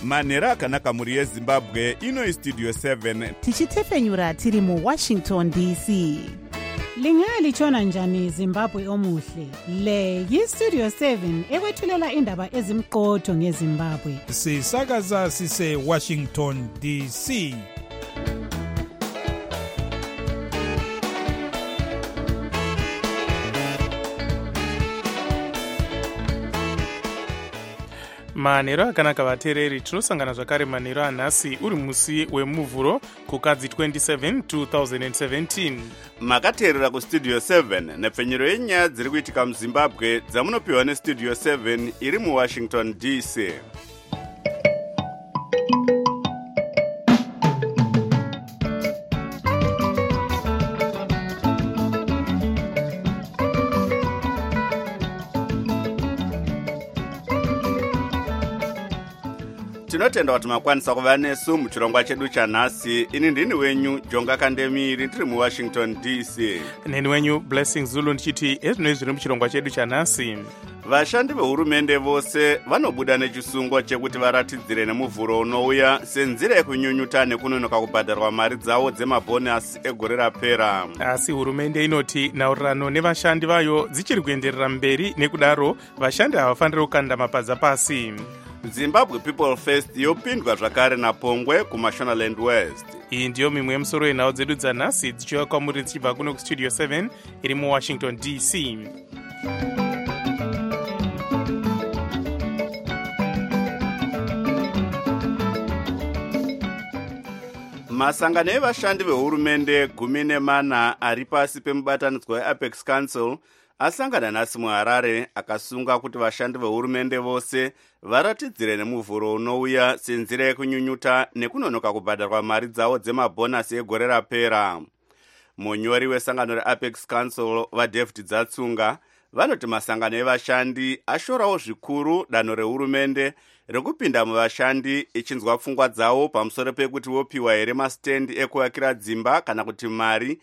manhero akanaka mhuri yezimbabwe. Ino istudio 7 tichitefenyura tiri muWashington DC. Lingalitshona njani Zimbabwe omuhle? Le yiStudio 7 ekwethulela indaba ezimqotho ngeZimbabwe. Sisakaza sise Washington DC. manhero akanaka vateereri, tinosangana zvakare manhero anhasi uri musi wemuvhuro kukadzi 27 2017. makateerera kustudio 7 nepfenyero yenyaya dziri kuitika muzimbabwe dzamunopiwa nestudio 7 iri muwashington DC. tinotenda kuti makwanisa kuva nesu muchirongwa chedu chanhasi. ini ndini wenyu Jonga Kandemiri, ndiri muwashington DC. neni wenyu Blessing Zulu ndichiti ezvinoi zviri muchirongwa chedu chanhasi. vashandi vehurumende vose vanobuda nechisungo chekuti varatidzire nemuvhuro unouya senzira yekunyunyuta nekunonoka kubhadharwa mari dzavo dzemabhonasi egore rapera. asi hurumende inoti nhaurirano nevashandi vayo dzichiri kuenderera mberi, nekudaro vashandi havafaniri kukanda mapadza pasi. Zimbabwe People First yopindwa zvakare naPongwe kuMashonaland West. iyi ndiyo mimwe yemusoro yenhau dzedu dzanhasi dzichiuya kwamuri dzichibva kuno kustudio 7 iri muwashington DC. masangano evashandi vehurumende 14 ari pasi pemubatanidzwa weApex Council asangana nhasi muHarare akasunga kuti vashandi vehurumende vose varatidzire nemuvhuro unouya senzira yekunyunyuta nekunonoka kubhadharwa mari dzavo dzemabhonasi egore rapera. munyori wesangano reApex Council vaDavid Dzatsunga vanoti masangano evashandi ashorawo zvikuru danho rehurumende rekupinda muvashandi ichinzwa pfungwa dzavo pamusoro pekuti vopiwa here masitendi ekuvakira dzimba kana kuti mari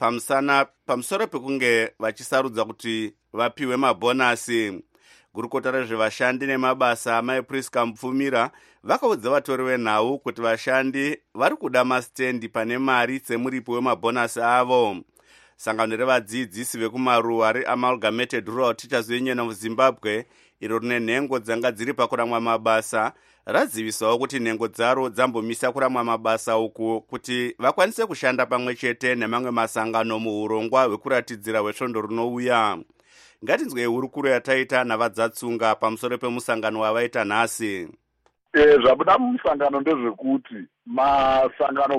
pamusoro pekunge vachisarudza kuti vapiwe mabhonasi. gurukota rezvevashandi nemabasa maiPriska Mupfumira vakaudza vatori venhau kuti vashandi vari kuda masitendi pane mari semuripo wemabhonasi avo. sangano revadzidzisi vekumaruwa reAmalgamated Rural Teachers Union of Zimbabwe iro rine nhengo dzanga dziri pakuramwa mabasa razivisawo kuti nhengo dzaro dzambomisa kuramwa mabasa uku kuti vakwanise kushanda pamwe chete nemamwe masangano muurongwa hwekuratidzira hwesvondo runouya. ngatinzwei hurukuro yataita navaDzatsunga pamusoro pemusangano wavaita nhasi. zvabuda mumusangano ndezvekuti masangano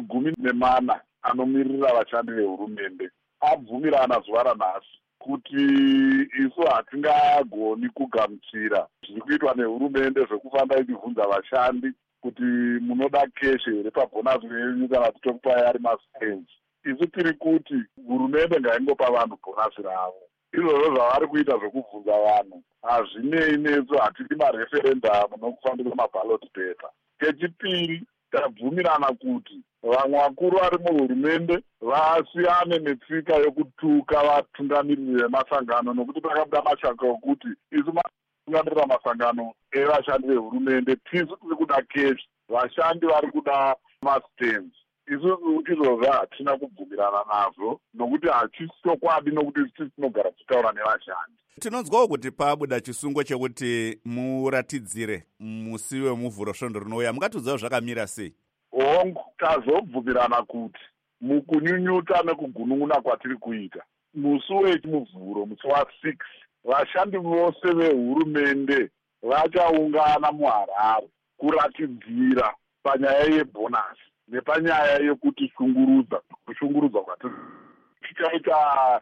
14 anomirira vashandi vehurumende abvumirana zuva ranhasi kuti isu hatingagoni kugamuchira zviri kuitwa nehurumende zvekufamba ichibvunza vashandi kuti munoda keshe here pabhonasi yenyu kana titokupai ari masitenzi. isu tiri kuti hurumende ngaingopa vanhu bhonasi ravo. izvozvo zvavari kuita zvekubvunza vanhu hazvinei nesu, hatidi mareferendamu nokufambisa maballot paper. kechipiri tabvumirana kuti vamwe vakuru vari muhurumende vasiyane netsika yokutuka vatungamiriri vemasangano, nokuti pakabuda mashaka okuti isu matungamirira masangano evashandi vehurumende tisu tiri kuda keshi, vashandi vari kuda masitendi. isusu izvozvo hatina kubvumirana nazvo nokuti hachisichokwadi, nokuti tisi tinogara tichitaura nevashandi. tinonzwawo kuti pabuda chisungo chekuti muratidzire musi wemuvhuro svondo rinouya. mungatiudzawo zvakamira sei? hongu tazobvumirana kuti mukunyunyuta nekugunun'una kwatiri kuita musi wechimuvhuro, musi wa6, vashandi vose vehurumende vachaungana muHarare kuratidzira panyaya yebhonasi nepanyaya yekuti kushungurudzwa kwatiri tichaita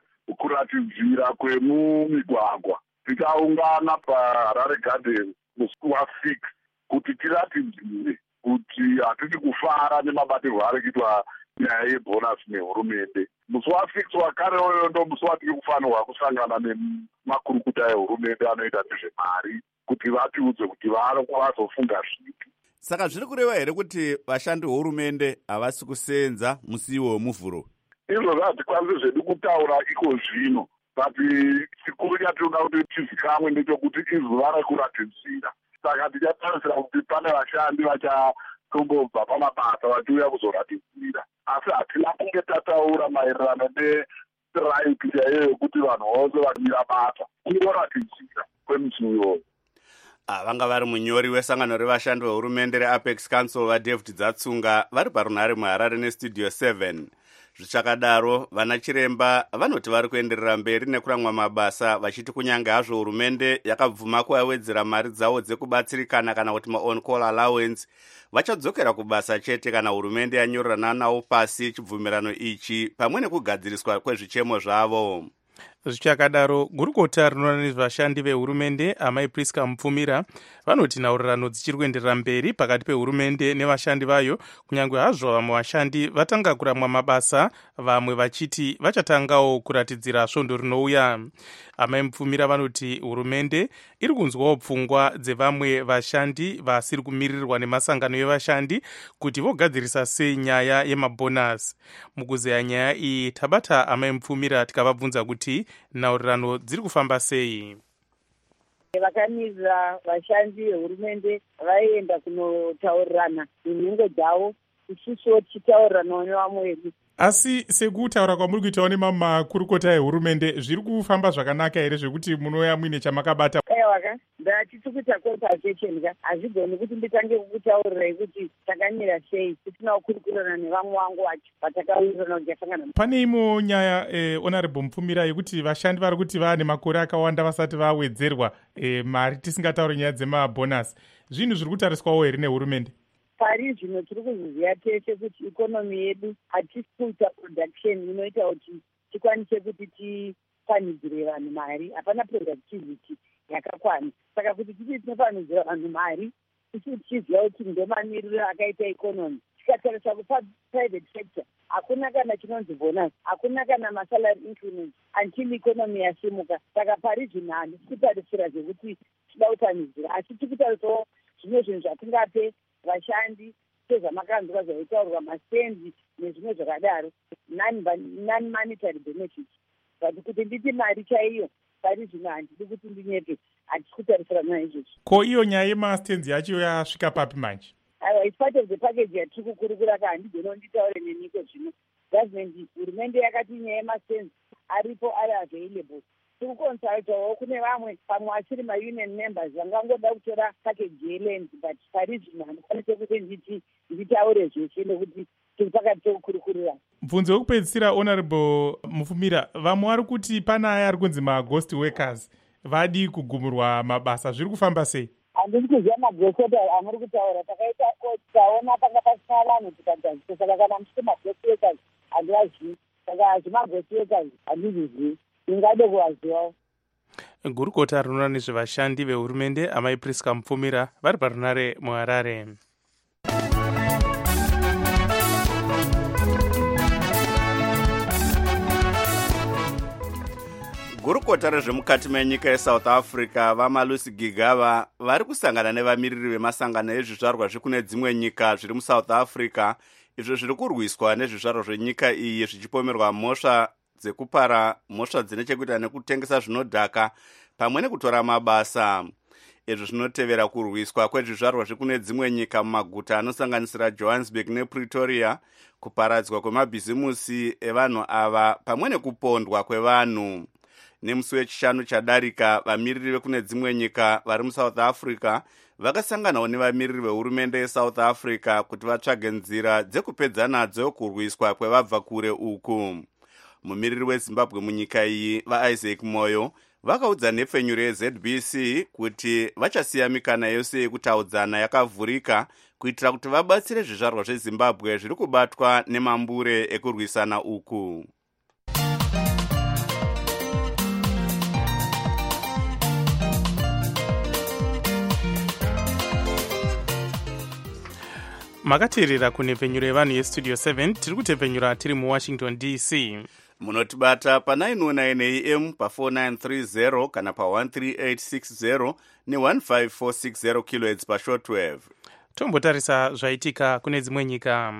kuratidzira kwemumigwagwa. tichaungana paHarare Garden musi wa6 kuti tiratidzire kuti hatisi kufara nemabatirwo ari kuitwa nyaya yebhonasi nehurumende. musi wa6 wakare oyo ndo musi watiri kufanirwa kusangana nemakurukuta ehurumende anoita nezvemari kuti vatiudze kuti vazofunga zvipi. saka zviri kureva here kuti vashandi vehurumende havasi kusenza musi wemuvhuro? izvozvo hatikwanisi zvedu kutaura iko zvino, but chikuru chatinoda kuti tizikamwe ndechekuti izuva rekuratidzira saka ndichatarisira kuti pane vashandi vachatombobva pamabasa vachiuya kuzoratidzira, asi hatina kunge tataura maererano nestrike chaiyo yekuti vanhu vose vakamira basa kungoratidzira kwemusi uyoyo. Vanga vari munyori wesangano revashandi vehurumende reapex council vaDavid Dzatsunga vari parunhare muHarare nestudio 7. Zvichakadaro vana chiremba vanoti vari kuenderera mberi nekuramwa mabasa vachiti kunyange hazvo hurumende yakabvuma kuvawedzera mari dzavo dzekubatsirikana kana kuti maon call allowance, vachadzokera kubasa chete kana hurumende yanyorerana navo pasi chibvumirano ichi pamwe nekugadziriswa kwezvichemo zvavo. Zvichakadaro, gurukota rinoona nezvashandi vehurumende Amai Priska Mupfumira vanoti nhaurirano dzichiri kuenderera mberi pakati pehurumende nevashandi vayo, kunyange hazvo vamwe vashandi vatanga kuramwa mabasa, vamwe vachiti vachatangawo kuratidzira svondo rinouya. Amai Mupfumira vanoti hurumende iri kunzwawo pfungwa dzevamwe vashandi vasiri kumiririrwa nemasangano evashandi kuti vogadzirisa sei nyaya yemabhonasi. Mukuzeya nyaya iyi tabata Amai Mupfumira tikavabvunza kuti nhaurirano dziri kufamba sei. Vakamirira vashandi vehurumende vaienda kunotaurirana nenhengo dzavo, isusuwo tichitauriranawo nevamwe vedu. Asi sekutaura kwamuri kuitawo nemakurukota ehurumende zviri kufamba zvakanaka here zvekuti munoya muine chamakabata? Aiwaka, ndatiti kuita consultation ka hazvigoni kuti nditange kukutaurirai kuti takamira sei, titina kukurukurana nevamwe vangu vacho vatakawirirana kuti tasangana. Pane imwe nyaya honorable Mupfumira yekuti vashandi vari kuti vaane makore akawanda vasati vawedzerwa mari, tisingatauri nyaya dzemabhonasi. Zvinhu zviri kutariswawo here nehurumende? Pari zvino tiri kuzviziva tese kuti ikonomi yedu hatisi kuita production inoita kuti tikwanise kuti tipanidzire vanhu mari, hapana productivity yakakwana. Saka kuti titi tinopanidzira vanhu mari, tisi tichiziva kuti ndomamiriro akaita ikonomi. Tikatarisa kuprivate sector hakuna kana chinonzi bonus, hakuna kana masalary increment until ikonomi yasimuka. Saka pari zvino handisi kutarisira zvekuti tida kupanidzira, asi tiri kutarisawo zvimwe zvinhu zvatingape vashandi sezvamakanzwa zvaitaurwa mastendi nezvimwe zvakadaro, non-monetary benefits. But kuti nditi mari chaiyo pari zvino handidi kuti ndinyepe, hatisi kutarisirana naizvozvo. Ko iyo nyaya yemastendi yacho yasvika papi manje? Aiwa, it's part of the package yatiri kukurukura ka handigona nditaure neniko zvino. Government, hurumende yakati nyaya yemastendi aripo ari available. Tiri kuconsultawo kune vamwe pamwe achiri maunion members vangangoda kutora package yeland, but pari zvino handikwanise kuti nditaure zveshe nekuti tiri pakati pekukurukurira. Mubvunzo wekupedzisira honorable Mupfumira, vamwe vari kuti pana aya ari kunzi maghost workers vadi kugumurwa mabasa, zviri kufamba sei? Handisi kuziva magosota amuri kutaura, taona panga pasina vanhu tikadzadzisa. Saka kana muchiti maghost workers handivazivi, saka hazvimaghost workers handizvizivi, ingade kuvazivawo. Gurukota rinoona nezvevashandi vehurumende Amai Priska Mupfumira vari parunhare muHarare. Gurukota rezvemukati menyika yeSouth Africa vaMalusi Gigaba vari kusangana nevamiriri vemasangano ezvizvarwa zvekune dzimwe nyika zviri muSouth Africa, izvo zviri kurwiswa nezvizvarwa zvenyika iyi zvichipomerwa mhosva dzekupara, mhosva dzine chekuita nekutengesa zvinodhaka pamwe nekutora mabasa. Izvo zvinotevera kurwiswa kwezvizvarwa zvekune dzimwe nyika mumaguta anosanganisira Johannesburg nePretoria, kuparadzwa kwemabhizimusi evanhu ava pamwe nekupondwa kwevanhu. Nemusi wechishanu chadarika, vamiriri vekune dzimwe nyika vari muSouth Africa vakasanganawo nevamiriri vehurumende yeSouth Africa kuti vatsvage nzira dzekupedza nadzo kurwiswa kwevabva kure uku. Mumiriri weZimbabwe munyika iyi vaIsaac Moyo vakaudza nhepfenyuro yeZBC kuti vachasiya mikana yose yekutaudzana yakavhurika kuitira kuti vabatsire zvizvarwa zveZimbabwe zviri kubatwa nemambure ekurwisana uku. Makateerera kunhepfenyuro yevanhu yestudio 7, tiri kutepfenyura tiri muWashington DC. Munotibata pa909 AM pa4930 kana pa13860 ne15460 kHz pashortwave. Tombotarisa zvaitika kune dzimwe nyika.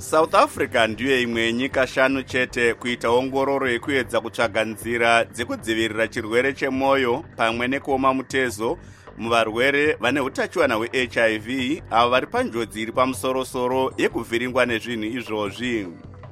South Africa ndiyo imwe yenyika 5 chete kuita ongororo yekuedza kutsvaga nzira dzekudzivirira chirwere chemwoyo pamwe nekuoma mutezo muvarwere vane utachiwana hweHIV avo vari panjodzi iri pamusoro-soro yekuvhiringwa nezvinhu izvozvi.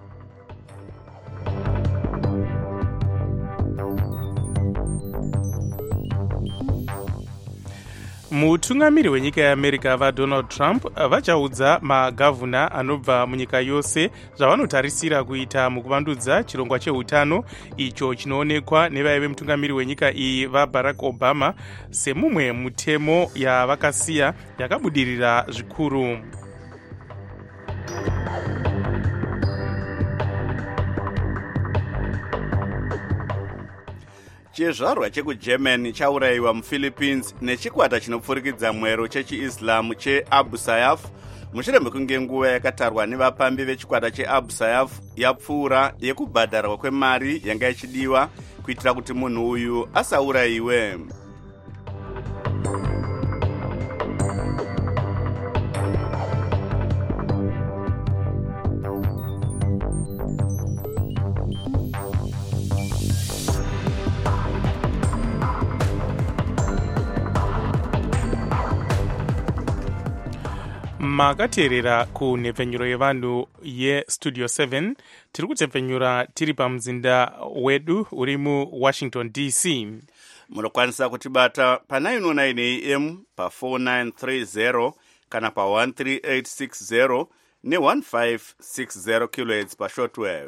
mutungamiri wenyika yeamerica vaDonald Trump vachaudza magavhuna anobva munyika yose zvavanotarisira kuita mukuvandudza chirongwa cheutano icho chinoonekwa nevaive mutungamiri wenyika iyi vaBarack Obama semumwe mutemo yavakasiya yakabudirira zvikuru. chizvarwa chekugermany chaurayiwa muphilippines nechikwata chinopfurikidza mwero chechiislamu cheabu sayyaf mushure mekunge nguva yakatarwa nevapambi vechikwata cheabu sayyaf yapfuura yekubhadharwa kwemari yanga ichidiwa kuitira kuti munhu uyu asaurayiwe. makateerera kunhepfenyuro yevanhu yestudio 7 tiri kutepfenyura tiri pamuzinda wedu uri muwashington DC. munokwanisa kutibata pa909 AM pa4930 kana pa13860 ne1560 kHz pashortwave.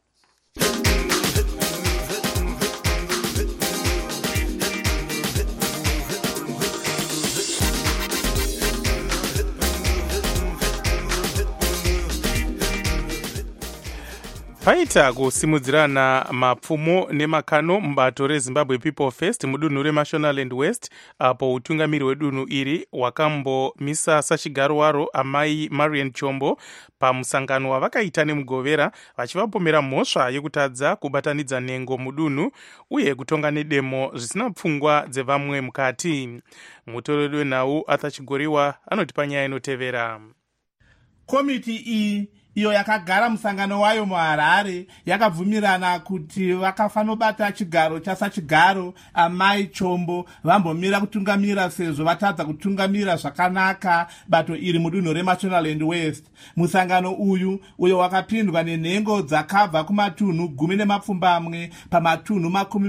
paita kusimudzirana mapfumo nemakano mubato reZimbabwe People First mudunhu reMashonaland West apo utungamiri wedunhu iri wakambomisa sachigaro waro amai Marian Chombo pamusangano wavakaita nemugovera vachivapomera mhosva yekutadza kubatanidza nhengo mudunhu uye kutonga nedemo zvisina pfungwa dzevamwe mukati. mutoreri wenhau Arthur Chigoriwa anoti panyaya inotevera. Komiti iyi iyo yakagara musangano wayo muHarare yakabvumirana kuti vakafanobata chigaro chasachigaro amai Chombo vambomira kutungamira sezvo vatadza kutungamira zvakanaka bato iri mudunhu reMashonaland West. Musangano uyu wakapindwa nenhengo dzakabva kumatunhu 10 pamatunhu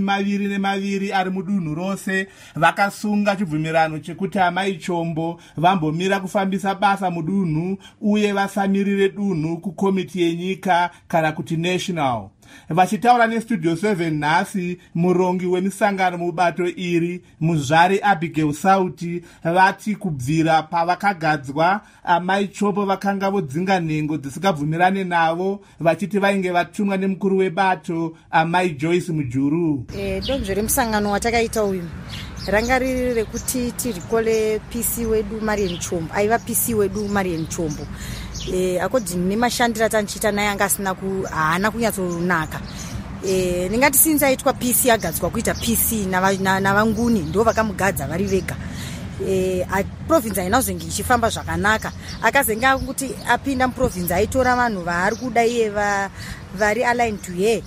22 ari mudunhu rose vakasunga chibvumirano chekuti amai Chombo vambomira kufambisa basa mudunhu uye vasamirire dunhu kukomiti yenyika kana kuti national. Vachitaura nestudio 7 nhasi murongi wemisangano mubato iri muzvari Abigail Sauti vati kubvira pavakagadzwa amai Chombo vakanga vodzinga nhengo dzisikabvumirane navo vachiti vainge vatumwa nemukuru webato amai Joyce Mujuru. Donzvo remusangano watakaita uyu ranga riri rekuti tirikole PC wedu Marian Chombo aiva PC wedu Marian Chombo according nemashandiro atanchita naye anga asina haana kunyatsonaka. Ndingati since aitwa PC agadzwa kuita PC navanguni ndo vakamugadza vari vega. Province haina kuzenge ichifamba zvakanaka akazenga kuti apinda muprovince aitora vanhu vaari kuda iye vari aligned to ye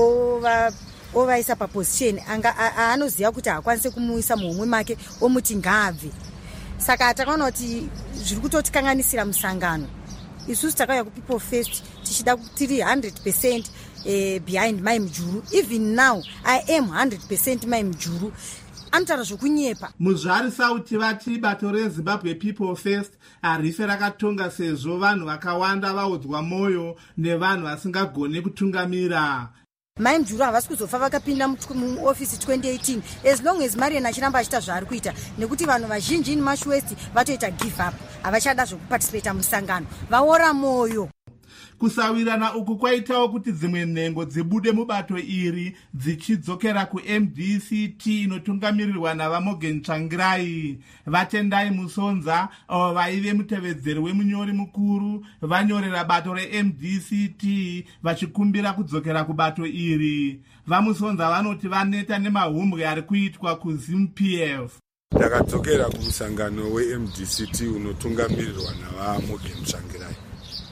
ovaisa paposition anoziva kuti haakwanise kumuisa muhomwe make omuti ngaabve. Saka takaona kuti zviri kutotikanganisira musangano. Isusu takauya kuPeople First tichida tiri 100% behind Mai Mujuru. Even now I am 100% Mai Mujuru. Anotaura zvokunyepa. Muzvari Sauti vati bato reZimbabwe People First harife rakatonga sezvo vanhu vakawanda vaudzwa moyo nevanhu vasingagoni kutungamira. Mai Mujuru havasi kuzofa vakapinda muofisi 2018 as long as Marian achiramba achita zvaari kuita nekuti vanhu vazhinji in West vatoita give up havachada zvokuparticipate musangano vaora moyo. Kusawirana uku kwaitawo kuti dzimwe nhengo dzibude mubato iri dzichidzokera kuMDCT inotungamirirwa navaMorgan Tsvangirai. Vatendai Musonza avo vaive mutevedzeri wemunyori mukuru vanyorera bato reMDCT vachikumbira kudzokera kubato iri. VaMusonza vanoti vaneta nemahumbwe ari kuitwa kuZIMPF. Takadzokera kumusangano weMDCT unotungamirirwa navaMorgan Tsvangirai.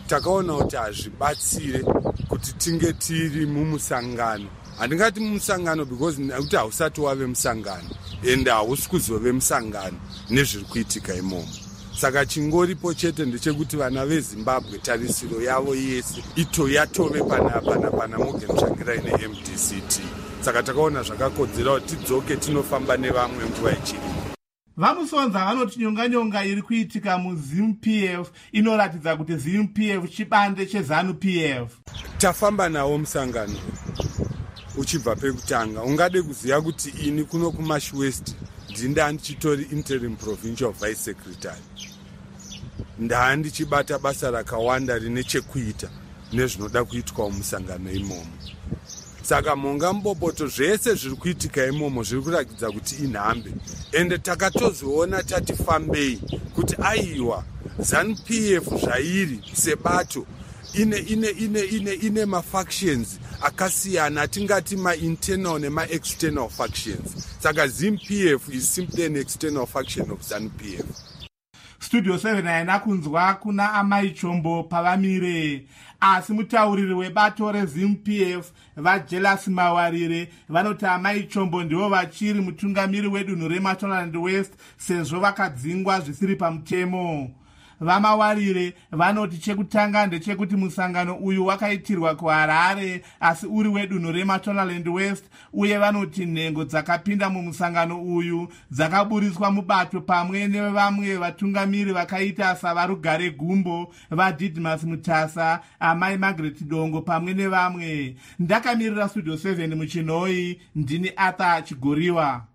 takaona kuti hazvibatsire kuti tinge tiri mumusangano. Handingati mumusangano because nekuti hausati wave musangano ende hausi kuzove musangano nezviri kuitika imomo. Saka chingoripo chete ndechekuti vana veZimbabwe tarisiro yavo yese yatove pana Morgan Tsvangirai neMDCT. Saka takaona zvakakodzera kuti tidzoke tinofamba nevamwe nguva ichiripo. Vamusonza vanoti nyonga iri kuitika muZINU-PF inoratidza kuti ZINU-PF chibande cheZANU-PF. Tafamba nawo musangano uchibva pekutanga. Ungade kuziva kuti ini kuno kuMash West ndichitori interim provincial vice secretary. Ndichibata basa rakawanda rine chekuita nezvinoda kuitwa musangano imomo. Saka monga mbopoto zvese zviri kuitika imomo zviri kurakidza kuti inhambe. Ende takatoziona tatifambei kuti aiwa ZANU-PF zvairi sebato ine mafactions akasiyana, atingati ma-internal nema-external factions. Saka ZINU-PF is simply an external faction of ZANU-PF. Studio 7 haina kunzwa kuna Amai Chombo pavamire, asi mutauriri webato reZINU-PF vaJelas Mawarire vanoti Amai Chombo ndivo vachiri mutungamiri wedunhu reMashonaland West sezvo vakadzingwa zvisiri pamutemo. Vamawarire vanoti chekutanga ndechekuti musangano uyu wakaitirwa kuHarare asi uri wedunhu reMashonaland West, uye vanoti nhengo dzakapinda mumusangano uyu dzakaburiswa mubato pamwe nevamwe vatungamiri vakaita savarugare Gumbo, vaDidmus Mutasa, Amai Margaret Dongo pamwe nevamwe. Ndakamirira Studio 7 muChinoi, ndini Arthur Chigoriwa.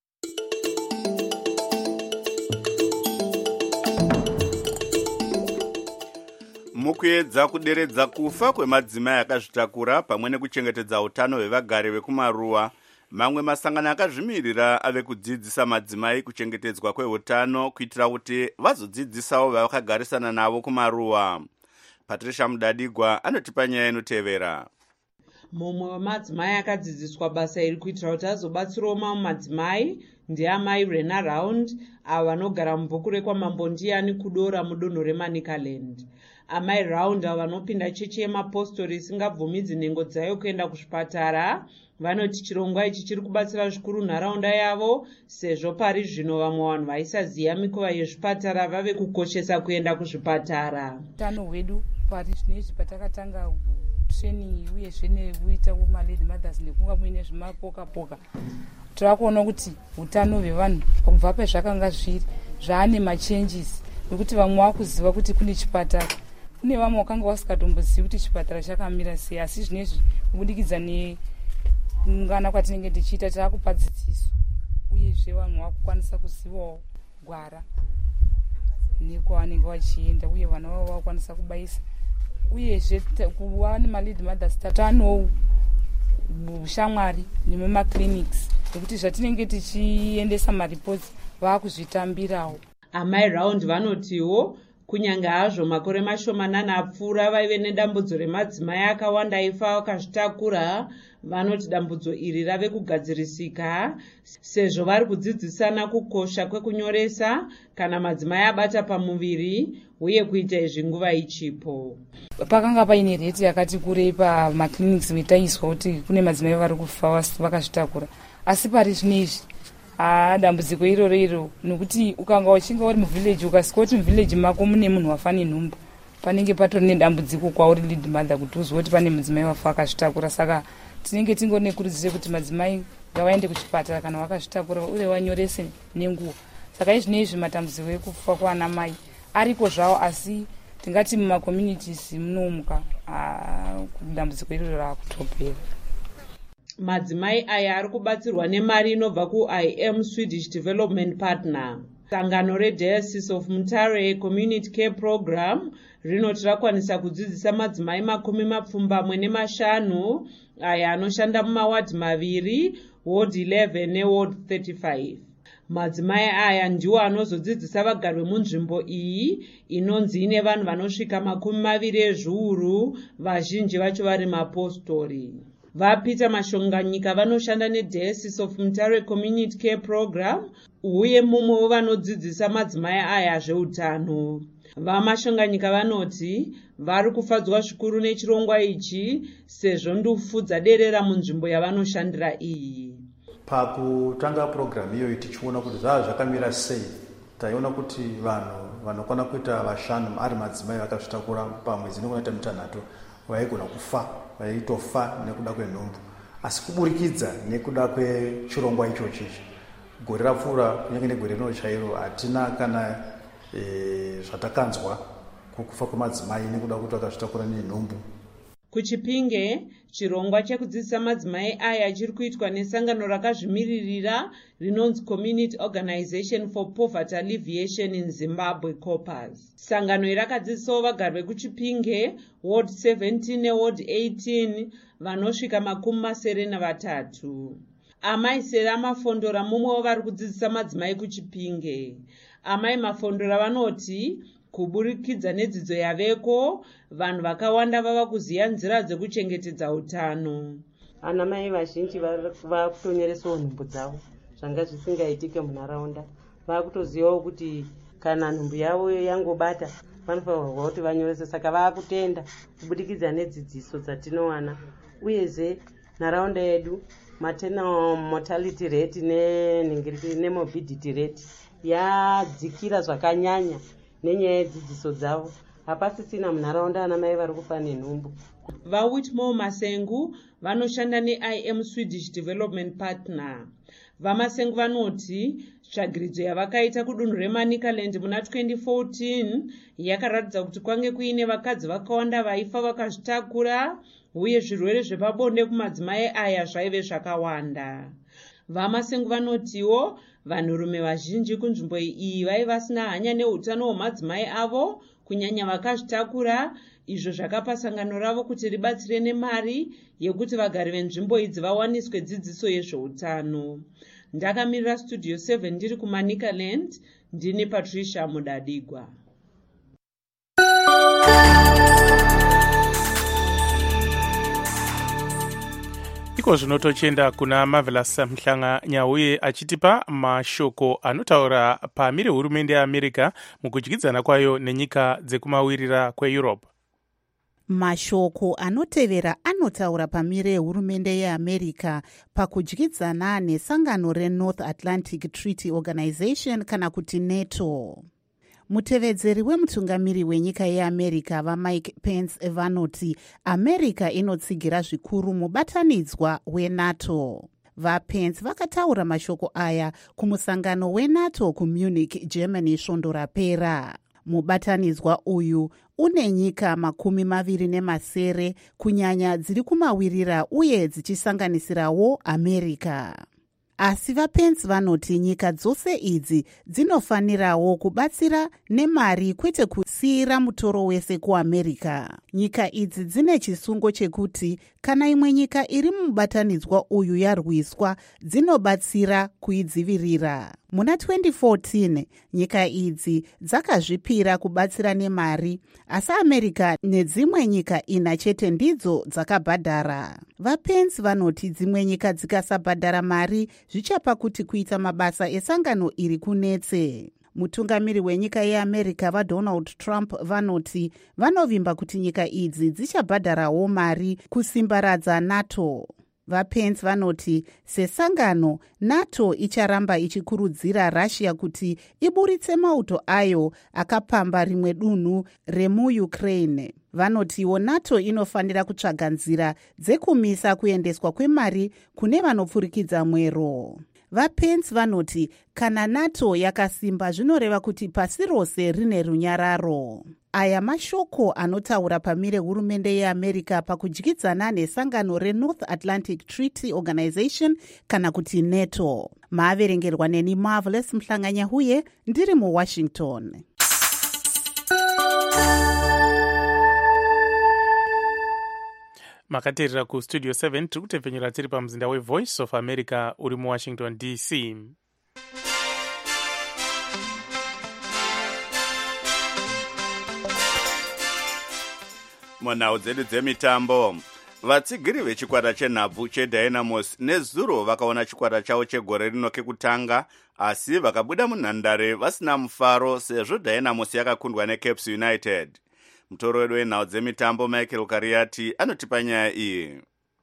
Mukuedza kuderedza kufa kwemadzimai akazvitakura pamwe nekuchengetedza utano hwevagari vekumaruwa, mamwe masangano akazvimirira ave kudzidzisa madzimai kuchengetedzwa kweutano kuitira kuti vazodzidzisawo vavakagarisana navo kumaruwa. Patricia Mudadigwa anotipa nyaya inotevera. Mumwe wemadzimai akadzidziswa basa iri kuitira kuti azobatsirawo mamwe madzimai ndiamai Rena Round avo vanogara mubvukure kwaMambo Ndiyani Kudora mudunhu reManicaland. Amai Round avo vanopinda chechi yemapostori isingabvumidzi nhengo dzayo kuenda kuzvipatara vanoti chirongwa ichi chiri kubatsira zvikuru nharaunda yavo, sezvo pari zvino vamwe vanhu vaisaziva mikova yezvipatara vave kukoshesa kuenda kuzvipatara. Utano hwedu pari zvinezvi patakatanga training uyezve nekuita kumalady mothers nekunga muine zvimapoka-poka, tirakuona kuti utano hwevanhu kubva pezvakanga zviri zvaane machanges, nekuti vamwe vakuziva kuti kune chipatara, kune vamwe vakanga vasingatombozivi kuti chipatara chakamira sei, asi zvinezvi kubudikidza neungana kwatinenge tichiita taakupa dzidziso, uyezve vanhu vakukwanisa kuzivawo gwara nekwavanenge vachienda, uye vana vavo vakukwanisa kubayisa, uyezve kuva nemalady mothers tatanowo ushamwari nemumaclinics nekuti zvatinenge tichiendesa maripoti vaakuzvitambirawo. Amai Round vanotiwo kunyange hazvo makore mashomanana apfuura vaive nedambudzo remadzimai akawanda aifa akazvitakura, vanoti dambudzo iri rave kugadzirisika sezvo vari kudzidzisana kukosha kwekunyoresa kana madzimai abata pamuviri uye kuita izvi nguva ichipo. Pakanga paine reti yakati kurei pamaclinics metaiswa kuti kune madzimai vari kufa vakazvitakura, asi pari zvinezvi dambudziko iroro nekuti ukanga uchinga uri muvillage ukasika kuti muvillage mako mune munhu wafa nenhumbu, panenge patori nedambudziko kwauri lead mother kuti uzive kuti pane mudzimai wafa akazvitakura. Saka tinenge tingori nekurudziro kuti madzimai ngavaende kuchipatara kana vakazvitakura uye vanyorese nenguva. Saka izvinezvi matambudziko ekufa kwaana mai ariko zvavo, asi tingati mumacommunities munomuka dambudziko iroro raakutopera. Madzimai aya ari kubatsirwa nemari inobva kuIM Swedish Development Partner. Sangano reDiocese of Mutare Community Care Program rinoti rakwanisa kudzidzisa madzimai 25 aya anoshanda mumawadhi maviri, Ward 11 neWard 35. Madzimai aya ndiwo anozodzidzisa vagari vemunzvimbo iyi inonzi ine vanhu vanosvika 20 ezviuru, vazhinji vacho vari mapostori. VaPeter Mashonganyika vanoshanda neDiocese of Mutare Community Care Program uye mumwe wevanodzidzisa madzimai aya zveutano. vamashonganyika vanoti vari kufadzwa zvikuru nechirongwa ichi sezvo ndufu dzaderera munzvimbo yavanoshandira iyi. Pakutanga purogiramu iyoyi tichiona kuti zvava zvakamira sei, taiona kuti vanhu vanokwana kuita vashanu ari madzimai vakazvitakura pamwedzi inokunaita mitanhatu vaigona kufa, vaitofa nekuda kwenhumbu, asi kuburikidza nekuda kwechirongwa ichochi gore rapfuura kunyange negore rino chairo hatina kana zvatakanzwa kukufa kwemadzimai nekuda kuti vakazvitakura nenhumbu. Kuchipinge, chirongwa chekudzidzisa madzimai aya chiri kuitwa nesangano rakazvimiririra rinonzi Community Organization for Poverty Alleviation in Zimbabwe, COPAS. Sangano iri rakadzidzisawo vagari vekuchipinge, Ward 17 neWard 18 vanosvika 73. Amai Sera Mafondora mumwewo vari kudzidzisa madzimai kuchipinge. Amai Mafondora vanoti kuburikidza nedzidzo yaveko, vanhu vakawanda vava kuziva nzira dzekuchengetedza utano. Ana mai vazhinji vakutonyeresawo nhumbu dzavo zvanga zvisingaitike munharaunda. Vakutozivawo kuti kana nhumbu yavo yangobata vanofanirwa kuti vanyorese, saka vakutenda kubudikidza nedzidziso dzatinowana. Uyezve nharaunda yedu maternal mortality rate nemorbidity rate yadzikira zvakanyanya nenyaya yedzidziso dzavo. Hapasisina munharaunda ana mai vari kufa nenhumbu. VaWhitmore Masengu vanoshanda neIM Swedish Development Partner. VaMasengu vanoti tsvagiridzo yavakaita kudunhu reManicaland muna 2014 yakaratidza kuti kwange kuine vakadzi vakawanda vaifa vakazvitakura uye zvirwere zvepabonde kumadzimai aya zvaive zvakawanda. VaMasengu vanotiwo vanhurume vazhinji kunzvimbo iyi vaiva vasina hanya neutano hwemadzimai avo, kunyanya vakazvitakura, izvo zvakapa sangano ravo kuti ribatsire nemari yekuti vagari venzvimbo idzi vawaniswe dzidziso yezveutano. Ndakamirira Studio 7 ndiri kuManicaland, ndini Patricia Mudadigwa. iko zvino tochienda kuna Marvelous Mhlanga Nyauye achitipa mashoko anotaura pamire hurumende yeAmerica mukudyidzana kwayo nenyika dzekumawirira kweEurope. Mashoko anotevera anotaura pamire hurumende yeAmerica pakudyidzana nesangano reNorth Atlantic Treaty Organization kana kuti NATO. Mutevedzeri wemutungamiri wenyika yeAmerica vaMike Pence vanoti America inotsigira zvikuru mubatanidzwa weNATO. VaPence vakataura mashoko aya kumusangano weNATO kuMunich, Germany svondo rapera. Mubatanidzwa uyu une nyika 27 kunyanya dziri kumawirira uye dzichisanganisirawo America. Asi vaPence vanoti nyika dzose idzi dzinofanirawo kubatsira nemari kwete kusiyira mutoro wese kuAmerica. Nyika idzi dzine chisungo chekuti kana imwe nyika iri mubatanidzwa uyu yarwiswa dzinobatsira kuidzivirira. Muna 2014 nyika idzi dzakazvipira kubatsira nemari, asi America nedzimwe nyika ina chete ndidzo dzakabhadhara. VaPence vanoti dzimwe nyika dzikasabhadhara mari zvichapa kuti kuita mabasa esangano iri kunetse. Mutungamiri wenyika yeAmerica vaDonald Trump vanoti vanovimba kuti nyika idzi dzichabhadharawo mari kusimbaradza NATO. VaPence vanoti sesangano NATO icharamba ichikurudzira Russia kuti iburitse mauto ayo akapamba rimwe dunhu remuUkraine. Vanotiwo NATO inofanira kutsvaga nzira dzekumisa kuendeswa kwemari kune vanopfurikidza mwero. VaPence vanoti kana NATO yakasimba zvinoreva kuti pasi rose rine runyararo. Aya mashoko anotaura pamire hurumende yeAmerica pakudyidzana nesangano reNorth Atlantic Treaty Organization kana kuti NATO. Maaverengerwa neni Marvelous Mhlanga Nyauye ndiri muWashington. Makateerera kuStudio 7 tiri kutepfenyura tiri pamuzinda weVoice of America uri muWashington DC. Munhau dzedu dzemitambo, vatsigiri vechikwata chenhabvu chedynamos nezuro vakaona chikwata chavo chegore rino kekutanga, asi vakabuda munhandare vasina mufaro sezvo dynamos yakakundwa neCaps United. Mutoro wedu wenhau dzemitambo Michael Kariati anotipa nyaya iyi.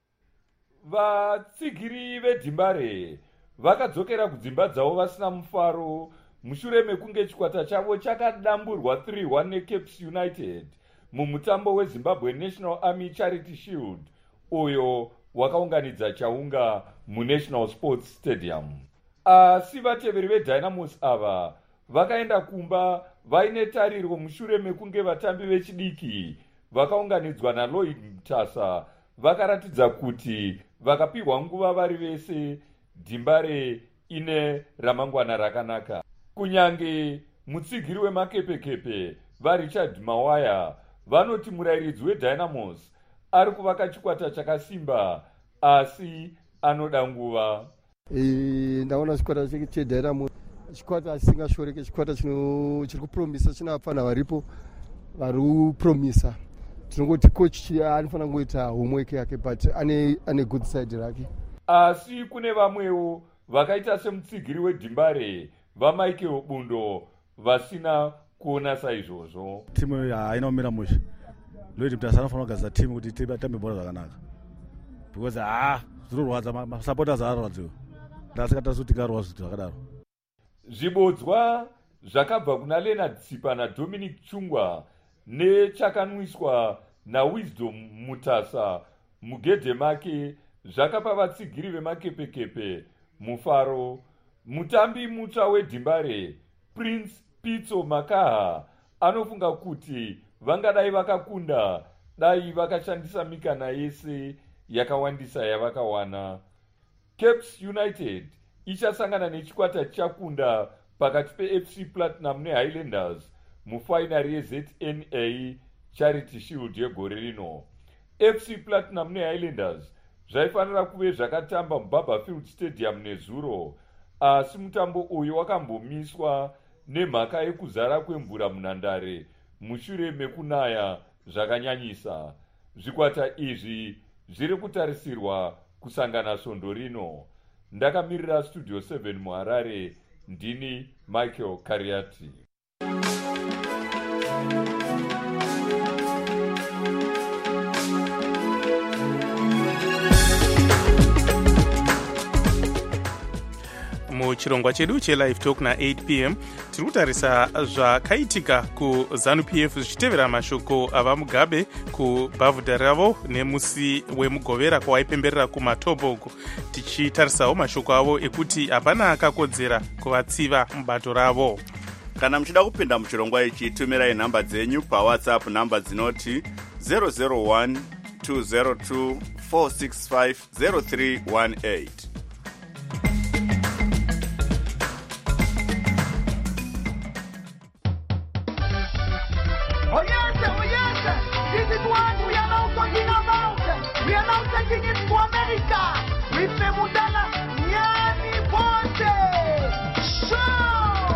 Vatsigiri veDimbare vakadzokera kudzimba dzavo vasina mufaro mushure mekunge chikwata chavo chakadamburwa 3-1 neCaps United mumutambo weZimbabwe National Army Charity Shield uyo wakaunganidza chaunga muNational Sports Stadium. Asi vateveri veDynamos ava vakaenda kumba vaine tariro mushure mekunge vatambi vechidiki vakaunganidzwa naLloyd Mtasa vakaratidza kuti vakapihwa nguva vari vese, Dimbare ine ramangwana rakanaka. Kunyange mutsigiri wemakepekepe vaRichard Mawaya vanoti murairidzi weDynamos ari kuvaka chikwata chakasimba asi anoda nguva. Ndaona chikwata cheDynamos chikwata asingashoreke, chikwata chiri kupromisa, china vapfana varipo vari kupromisa. Tinongoti coach anofanira kungoita homework yake, but ane good side rake. Asi kune vamwewo vakaita semutsigiri weDimbare vaMichael Bundo vasina kuona saizvozvo. Timu haina kumira mushe. Lloyd Mtasa anofanira kugadzira timu kuti titambe bhora zvakanaka. Because zvinorwadza masupporters ararwadziwa. Ndasikatazokuti karwadza zvakadaro. Zvibodzwa zvakabva kuna Leonard Tsipa naDominic Chungwa nechakanwiswa naWisdom Mutasa mugedhe make zvakapa vatsigiri vemakepekepe mufaro. Mutambi mutsva weDimbare Prince Pitso Makaha anofunga kuti vangadai vakakunda dai vakashandisa mikana yese yakawandisa yavakawana. Caps United ichasangana nechikwata chakunda pakati peFC Platinum neHighlanders mufainari yeZNA Charity Shield yegore rino. FC Platinum neHighlanders zvaifanira kuve zvakatamba muBarberfield Stadium nezuro, asi mutambo uyu wakambomiswa nemhaka yekuzara kwemvura munhandare mushure mekunaya zvakanyanyisa. Zvikwata izvi zviri kutarisirwa kusangana svondo rino. Ndakamirira Studio 7 muHarare, ndini Michael Kariati. muchirongwa chedu chelive talk na8 pm tiri kutarisa zvakaitika kuZANU-PF zvichitevera mashoko ava Mugabe kubhavhudha ravo nemusi wemugovera kwawaipemberera kumaTobago, tichitarisawo mashoko avo ekuti hapana akakodzera kuvatsiva mubato ravo. Kana muchida kupinda muchirongwa ichi, tumirai nhamba dzenyu paWhatsApp, nhamba dzinoti 001 202 465 0318. Taking it to America with Memudala Nyani Ponte Show.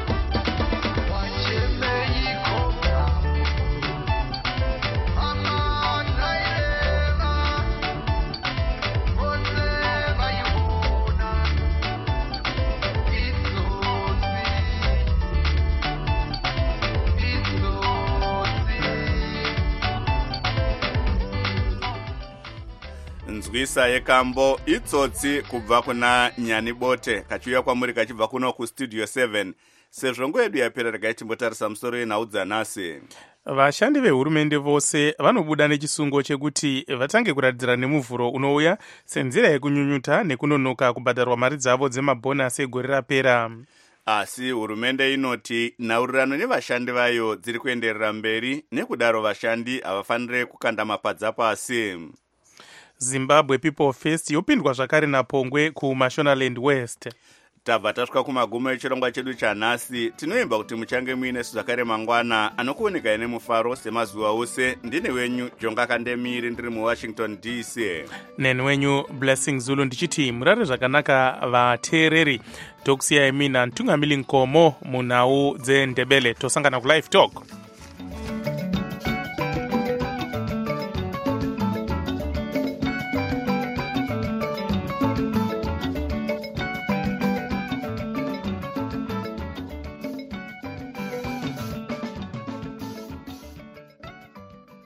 Nzwisa yekambo itsotsi kubva kuna Nyani Bote kachiuya kwamuri kachibva kuno kustudio 7. Sezvongo yedu yapera regai timbotarisa musoro yenhau dzanhasi. Vashandi vehurumende vose vanobuda nechisungo chekuti vatange kuratidzira nemuvhuro unouya senzira yekunyunyuta nekunonoka kubhadharwa mari dzavo dzemabhonasi egore rapera. Asi hurumende inoti nhaurirano nevashandi vayo dziri kuenderera mberi, nekudaro vashandi havafanire kukanda mapadza pasi. Zimbabwe People First yopindwa zvakare naPongwe kuMashonaland West. Tabva tasvika kumagumo echirongwa chedu chanhasi. Tinoimba kuti muchange muine zvakare mangwana anokuoneka nemufaro semazuva ose. Ndine wenyu Jonga Kandemiri ndiri muWashington DC. Neni wenyu Blessing Zulu ndichiti murare zvakanaka vateereri. Tokusiyai mina Ntungamili Nkomo munhau dzeNdebele. Tosangana kuLive Talk.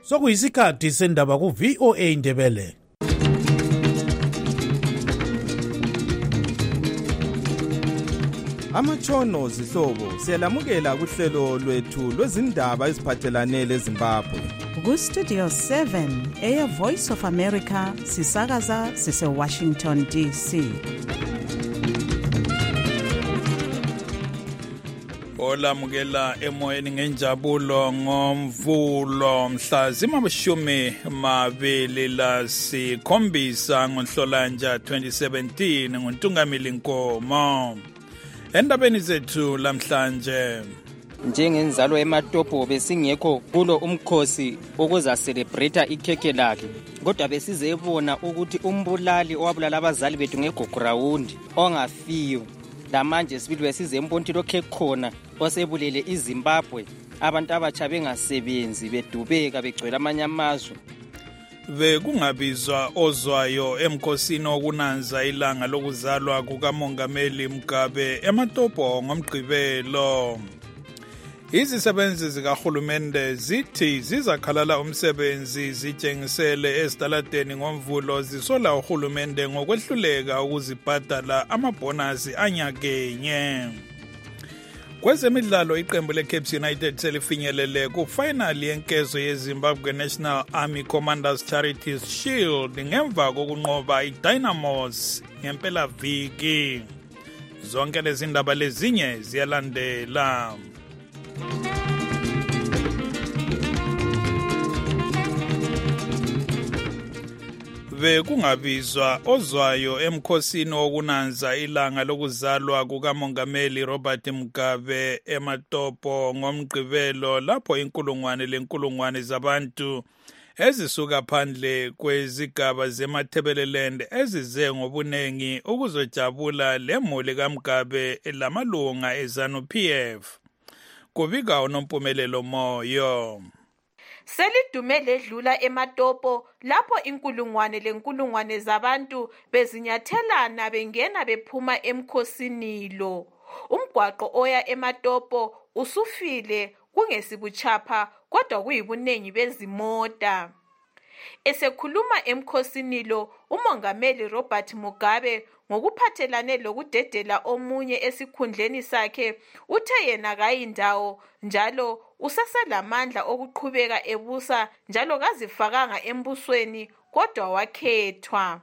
sokuyisikhathi sendaba ku-VOA Indebele. Amatshono zihlobo siyalamukela kuhlelo lwethu lwezindaba eziphathelane leZimbabwe. Ku-Studio 7 eya Voice of America sisakaza sise-Washington DC. Olamukela emoyeni ngenjabulo ngomvulo mhla zima-27 ngoNhlolanja 2017 nguNtungamili Nkomo. Endabeni zethu lamhlanje, njengenzalo eMatopo besingekho kulo umkhosi ukuza celebrate ikhekhe lakhe, kodwa besizebona ukuthi umbulali owabulala abazali bethu ngeGoground ongafiyo lamanje sibili besizembonti lokhe khona osebulele iZimbabwe, abantu abatsha bengasebenzi bedubeka begcwele amanye amazwe. Bekungabizwa ozwayo emkhosini okunanza ilanga lokuzalwa kukaMongameli Mugabe eMatopo ngomgqibelo. Izisebenzi zikahulumende zithi zizakhalala umsebenzi zitshengisele esitaladeni ngomvulo zisola uhulumende ngokwehluleka ukuzibhadala amabhonasi anyakenye. Kwezemidlalo iqembu leCapes United selifinyelele kufinali yenkezo yeZimbabwe National Army Commanders Charities Shield ngemva kokunqoba iDynamos ngempela viki. Zonke lezi ndaba lezinye ziyalandela. Bekungabizwa ozwayo emkhosini wokunanza ilanga lokuzalwa kukaMongameli Robert Mugabe eMatopo ngomgqibelo, lapho inkulungwane zabantu ezisuka phandle kwezigaba zeMatabeleland ezize ngobunengi ukuzojabula lemuli kaMugabe lamalunga eZANU-PF. Kubika uNompumelelo Moyo. Selidume ledlula eMatopo lapho inkulungwane zabantu bezinyathelana bengena bephuma emkhosini lo. Umgwaqo oya eMatopo usufile kungesibuchapha kodwa kuyibunengi bezimota. Esekhuluma emkhosini lo, uMongameli Robert Mugabe ngokuphathelane lokudedela omunye esikhundleni sakhe uthe yena kayindawo njalo usaselamandla okuqhubeka ebusa njalo kazifakanga embusweni kodwa wakhethwa.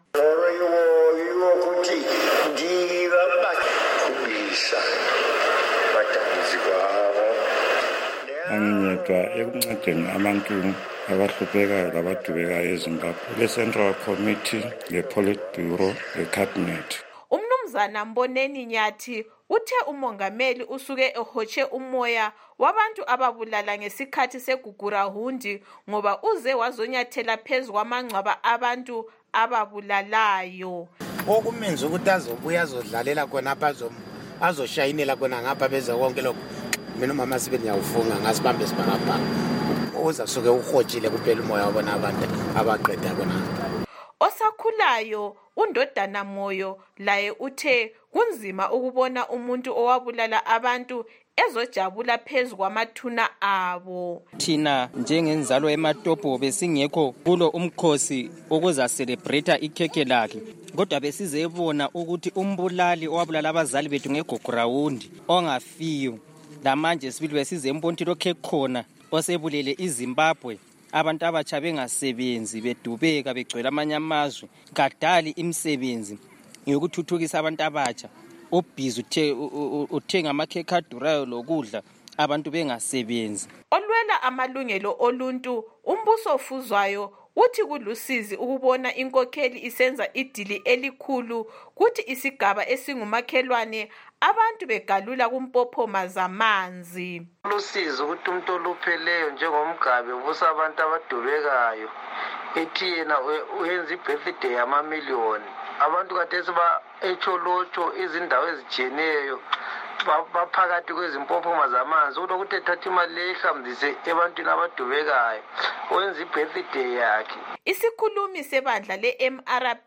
Angiyedwa ekuncedeni abantu abahluphekayo labadubekayo eZimbabwe le-Central Committee, le-Politburo, le-Cabinet. Umnumzana Mboneni Nyathi uthe uMongameli usuke ehotshe umoya wabantu ababulala ngesikhathi segugurahundi ngoba uze wazonyathela phezu kwamangcwaba abantu ababulalayo. Okumenza ukuthi azobuya azodlalela khonapha azoshayinela khona ngapha beze konke lokho. Mina umama sibe ngiyawufunga ngasibambe sibangapha. Uzasuke uhotshile kuphela umoya wabona abantu abaqeda khona. Osakhulayo uNdodana Moyo laye uthe kunzima ukubona umuntu owabulala abantu ezojabula phezu kwamathuna abo. Thina njengenzalo eMatopo besingekho kulo umkhosi ukuza celebrate ikhekhe lakhe, kodwa besizebona ukuthi umbulali owabulala abazali bethu ngeGoground ongafiyo lamanje sibili besizembonti lokhe khona osebulele iZimbabwe, abantu abatsha bengasebenzi bedubeka begcwele amanye amazwe kadali imisebenzi ngokuthuthukisa abantu abatsha. Ubhizi uthenga amakhekhe adurayo lokudla abantu bengasebenzi. Olwela amalungelo oluntu umbuso ofuzwayo uthi kulusizi ukubona inkokheli isenza idili elikhulu kuthi isigaba esingumakhelwane abantu begalula kumpophoma zamanzi. Lusizi ukuthi umuntu olupheleyo njengoMugabe ubusa abantu abadubekayo ethi yena uyenza ibirthday yamamiliyoni. Abantu kathesi echolotsho izindawo ezijiyeneyo baphakathi kwezimpophoma zamanzi ukuthi ethatha imali lehambise ebantwini abadubekayo wenza ibirthday yakhe. Isikhulumi sebandla le-MRP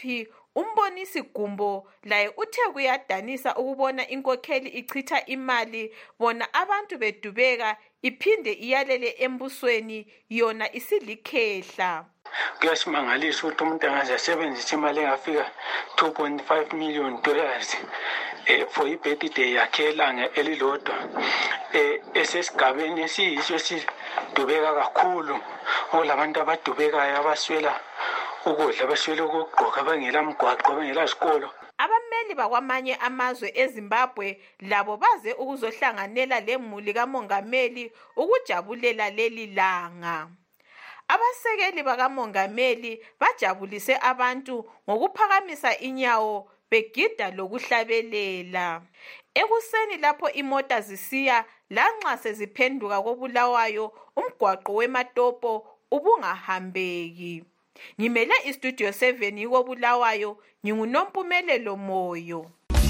Umbonisi Gumbo laye uthe kuyadanisa ukubona inkokheli ichitha imali bona abantu bedubeka iphinde iyalele embusweni yona isilikhehla. Kuyasimangalisha ukuthi umuntu angaze asebenzise imali engafika $2.5 million for i-birthday yakhe elanga elilodwa esesigabeni esiyiso esidubeka kakhulu olabantu abadubekayo abaswela ukudla baswela ukugqoka bengela mgwaqo bengela sikolo. Abameli bakwamanye amazwe eZimbabwe labo baze ukuzohlanganela lemuli kamongameli ukujabulela leli langa. Abasekeli bakamongameli bajabulise abantu ngokuphakamisa inyawo begida lokuhlabelela. Ekuseni lapho imota zisiya lanxa seziphenduka koBulawayo umgwaqo weMatopo ubungahambeki. Ngimele iStudio 7 yikoBulawayo, nginguNompumelelo Moyo.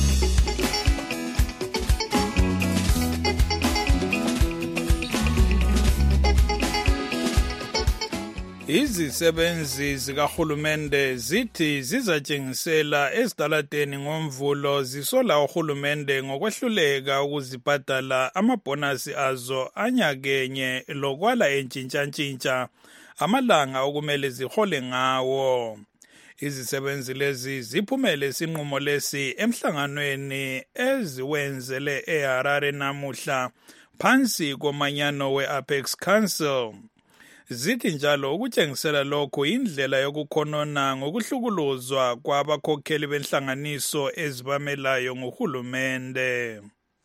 Izisebenzi zikahulumende zithi zizatshengisela ezitaladeni ngomvulo zisola uhulumende ngokwehluleka ukuzibhadala amabhonasi azo anyakenye lokwala entshintshantshintsha amalanga okumele zihole ngawo. Izisebenzi lezi ziphumele isinqumo lesi emhlanganweni eziwenzele eHarare namuhla phansi komanyano we-Apex Council. Zithi njalo ukutshengisela lokho indlela yokukhonona ngokuhlukuluzwa kwabakhokheli benhlanganiso ezibamelayo ngohulumende.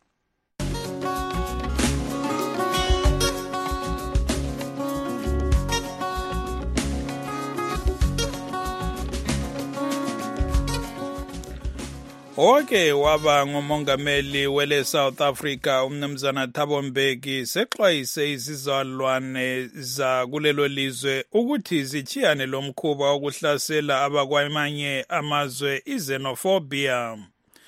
Oke waba ngumongameli wele South Africa umnumzana Thabo Mbeki sexwayise izizalwane za kulelo lizwe ukuthi zichiyane lomkhuba wokuhlasela abakwamanye amazwe xenophobia.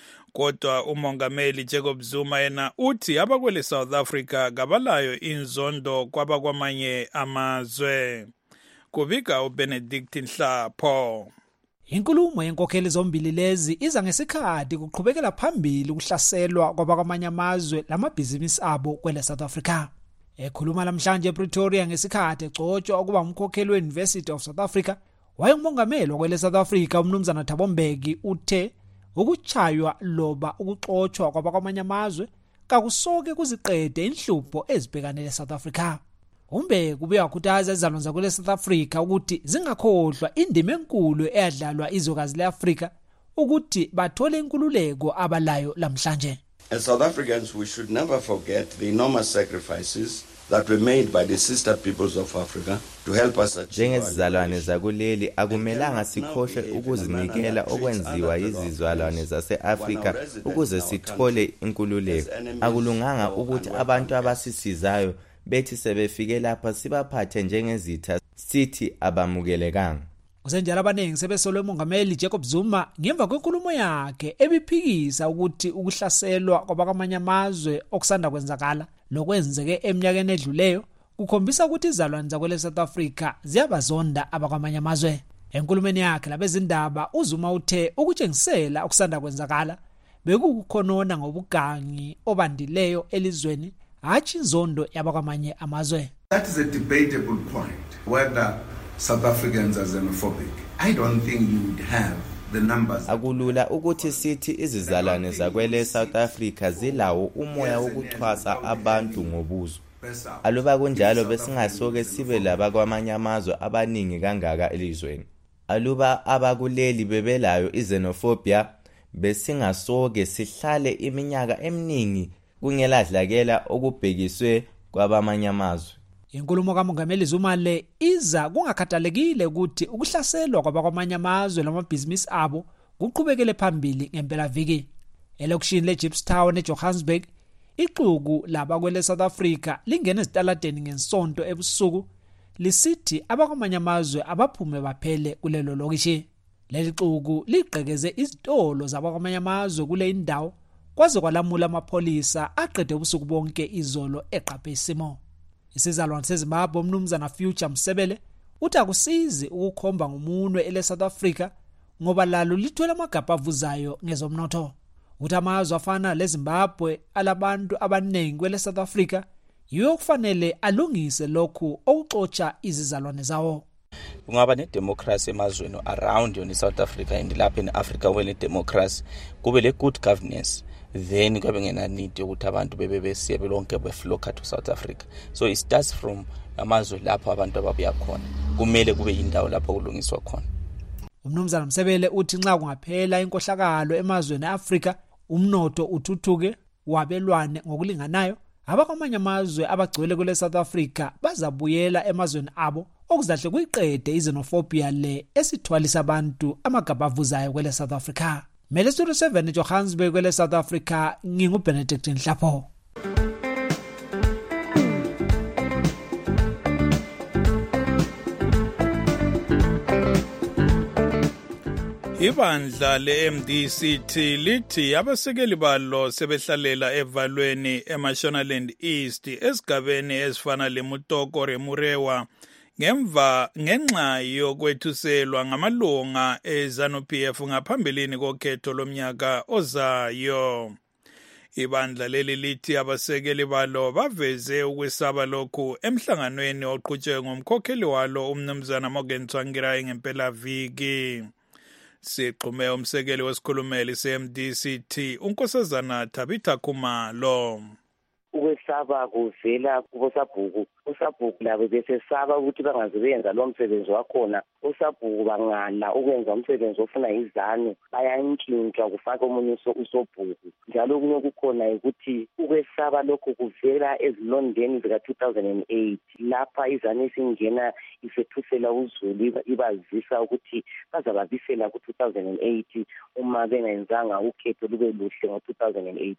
Kodwa umongameli Jacob Zuma yena uthi abakwele South Africa kabalayo inzondo kwabakwamanye amazwe. Kubika uBenedict Nhlapho. Inkulumo yenkokheli zombili lezi iza ngesikhathi kuqhubekela phambili ukuhlaselwa kwabakwamanye amazwe lamabhizinisi abo kwele South Africa. Ekhuluma namhlanje ePretoria ngesikhathi egcotshwa ukuba umkhokheli weUniversity of South Africa, wayengumongameli kwele South Africa umnumzana Thabo Mbeki uthe ukuchaywa loba ukuxotshwa kwabakwamanye amazwe kakusoke kuziqede inhlupho ezibhekanele South Africa. Umbeki ubuye wakhuthaza izizalwane zakule South Africa ukuthi zingakhohlwa indima enkulu eyadlalwa izokazi leAfrika ukuthi bathole inkululeko abalayo lamhlanje. As South Africans, we should never forget the enormous sacrifices that were made by the sister peoples of Africa to help us achieve. Njengezizalwane zakuleli akumelanga sikhohle ukuzinikela okwenziwa yizizalwane zase-Afrika ukuze sithole inkululeko. Akulunganga ukuthi abantu abasisizayo bethi sebefike lapha sibaphathe njengezitha sithi abamukelekanga. Kusenjalo abaningi sebesolwe umongameli Jacob Zuma ngemva kwenkulumo yakhe ebiphikisa ukuthi ukuhlaselwa kwabakwamanye amazwe okusanda kwenzakala lokwenzeke eminyakeni edluleyo kukhombisa ukuthi izizalwane zakwele South Africa ziyabazonda abakwamanye amazwe. Enkulumeni yakhe labezindaba uZuma uthe ukutshengisela okusanda kwenzakala bekukhonona ngobugangi obandileyo elizweni hachi inzondo yabakwamanye amazwe. That is a debatable point whether South Africans are xenophobic. I don't think you would have the numbers. Akulula ukuthi sithi izizalwane zakwele South Africa zilawo umoya wokuchwasa abantu ngobuzo. Aluba kunjalo besingasoke sibe labakwamanye amazwe abaningi kangaka elizweni. Aluba abakuleli bebelayo xenophobia besingasoke sihlale iminyaka eminingi kungeladlakela okubhekiswe kwabamanye amazwe. Inkulumo kamongameli Zuma le iza kungakhathalekile ukuthi ukuhlaselwa kwabakwamanye amazwe lamabhizinisi abo kuqhubekele phambili ngempela viki. Elokishini leJipstown eJohannesburg, ixuku labakwele South Africa lingena ezitaladeni ngensonto ebusuku lisithi abakwamanye amazwe abaphume baphele kulelo lokishi. Leli xuku liqhekeze izitolo zabakwamanye amazwe kule indawo kwaze kwalamula amapholisa aqede ubusuku bonke izolo eqaphe isimo. Isizalwane seZimbabwe umnumzana Future Msebele uthi akusizi ukukhomba ngomunwe ele South Africa ngoba lalo lithola amagabha avuzayo ngezomnotho. Uthi amazwe afana leZimbabwe alabantu abaningi kwele South Africa yiyo kufanele alungise lokhu okuxotsha izizalwane zawo. Kungaba nedemocracy emazweni around yona South Africa and lapha in Africa wele democracy kube le good governance, then kube ngena need ukuthi abantu bebe besiye belonke befloka to South Africa. So it starts from amazwe lapha abantu ababuya khona, kumele kube indawo lapho kulungiswa khona. Umnumzana Msebele uthi nxa kungaphela inkohlakalo emazweni eAfrika, umnotho uthuthuke wabelwane ngokulinganayo, abakwamanye amazwe abagcwele kule South Africa bazabuyela emazweni abo okuzahle kuyiqede izenophobia le esithwalisa abantu amagabha avuzayo kwele South Africa. Mele Studio 7 Johannesburg kwele South Africa, nginguBenedict Nhlapho. Ibandla le-MDCT lithi abasekeli balo sebehlalela evalweni eMashonaland East esigabeni ezifana leMutoko Remurewa ngenxa yokwethuselwa ngamalunga eZANU-PF ngaphambilini kokhetho lomnyaka ozayo. Ibandla leli lithi abasekeli balo baveze ukwesaba lokhu emhlanganweni oqhutshwe ngomkhokheli walo umnumzana Morgan Tsvangirai ngempela viki. Siqhume umsekeli wesikhulumeli se-MDCT unkosazana Tabitha Khumalo. Ukwesaba kuvela kuboSabhuku. uSabhuku labo besesaba ukuthi bangaze benza lo msebenzi wakhona. uSabhuku bangala ukwenza umsebenzi ofuna izanu bayantshintsha kufaka omunye uSobhuku. Njalo kunye kukhona ukuthi ukwesaba lokho kuvela ezilondeni zika-2008 lapha izanu isingena isethusela uZulu ibazisa ukuthi bazababisela ku-2008 uma bengenzanga ukhetho lube luhle ngo-2018.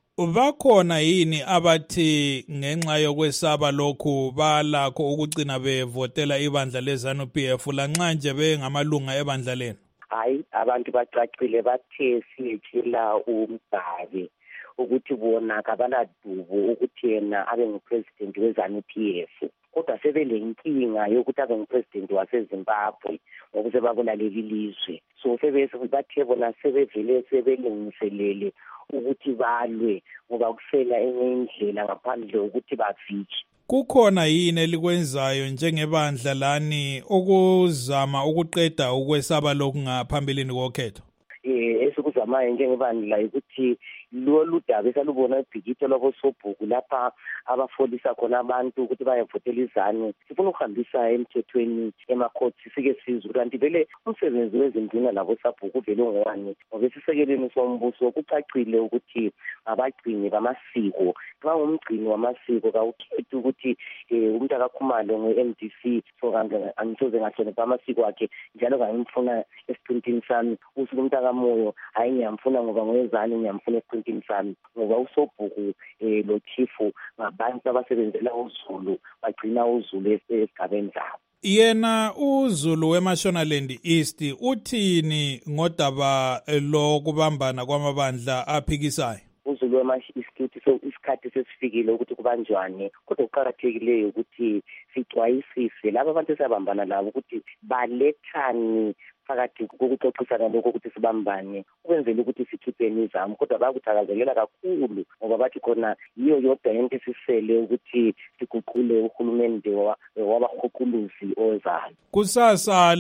Bakhona yini abathi ngenxa yokwesaba lokhu balakho ukugcina bevotela ibandla leZANU-PF lanxa nje bengamalunga ebandla lenu? Hayi, abantu bacacile bathe siyetshela uMgabe ukuthi bona kabaladubo ukuthi yena abe ngupresident weZANU-PF. Kodwa sebelenkinga yokuthi abe ngupresident waseZimbabwe ngokuze babulaleli lizwe. So bathe bona sebevele sebelungiselele ukuthi balwe ngoba kusela enye indlela ngaphandle ukuthi bavike. Kukhona yini elikwenzayo njengebandla lani ukuzama ukuqeda ukwesaba lokhu ngaphambilini kokhetho? Esikuzamayo njengebandla ukuthi lolu daba esalubona ebhikitho lwaboSobhuku lapha abafolisa khona abantu ukuthi bayavotela izanu, sifuna ukuhambisa emthethweni emakhoti sifike sizwe kanti vele umsebenzi wezinduna laboSabhuku uvele ngowani ngoba esisekeleni sombuso kucacile ukuthi abagcini bamasiko. Xa umgcini wamasiko kawukhethi ukuthi umuntu akakhumalo nge-MDC so angisoze ngahlonipha amasiko akhe njalo ngayimfuna esiprintini sami. Usuke umuntu akamoyo hayi ngiyamfuna ngoba ngoyezani ngiyamfuna esiprintini sami ngoba uSobhuku lo chifu ngabantu abasebenzela uZulu bagcina uZulu esigabeni zabo. Yena uZulu weMashonaland East uthini ngodaba lokubambana kwamabandla aphikisayo? uZulu wema-East so isikhathi sesifikile ukuthi kubanjwane, kodwa kuqakathekileyo ukuthi sixwayisise laba abantu esabambana labo ukuthi balethani phakathi kokuxoxisana lokho ukuthi sibambane ukwenzela ukuthi sikhipheni izamo. Kodwa bayakuthakazelela kakhulu ngoba bathi khona yiyo yodwa into esisele ukuthi siguqule uhulumende wabahuquluzi ozayo. Kusasa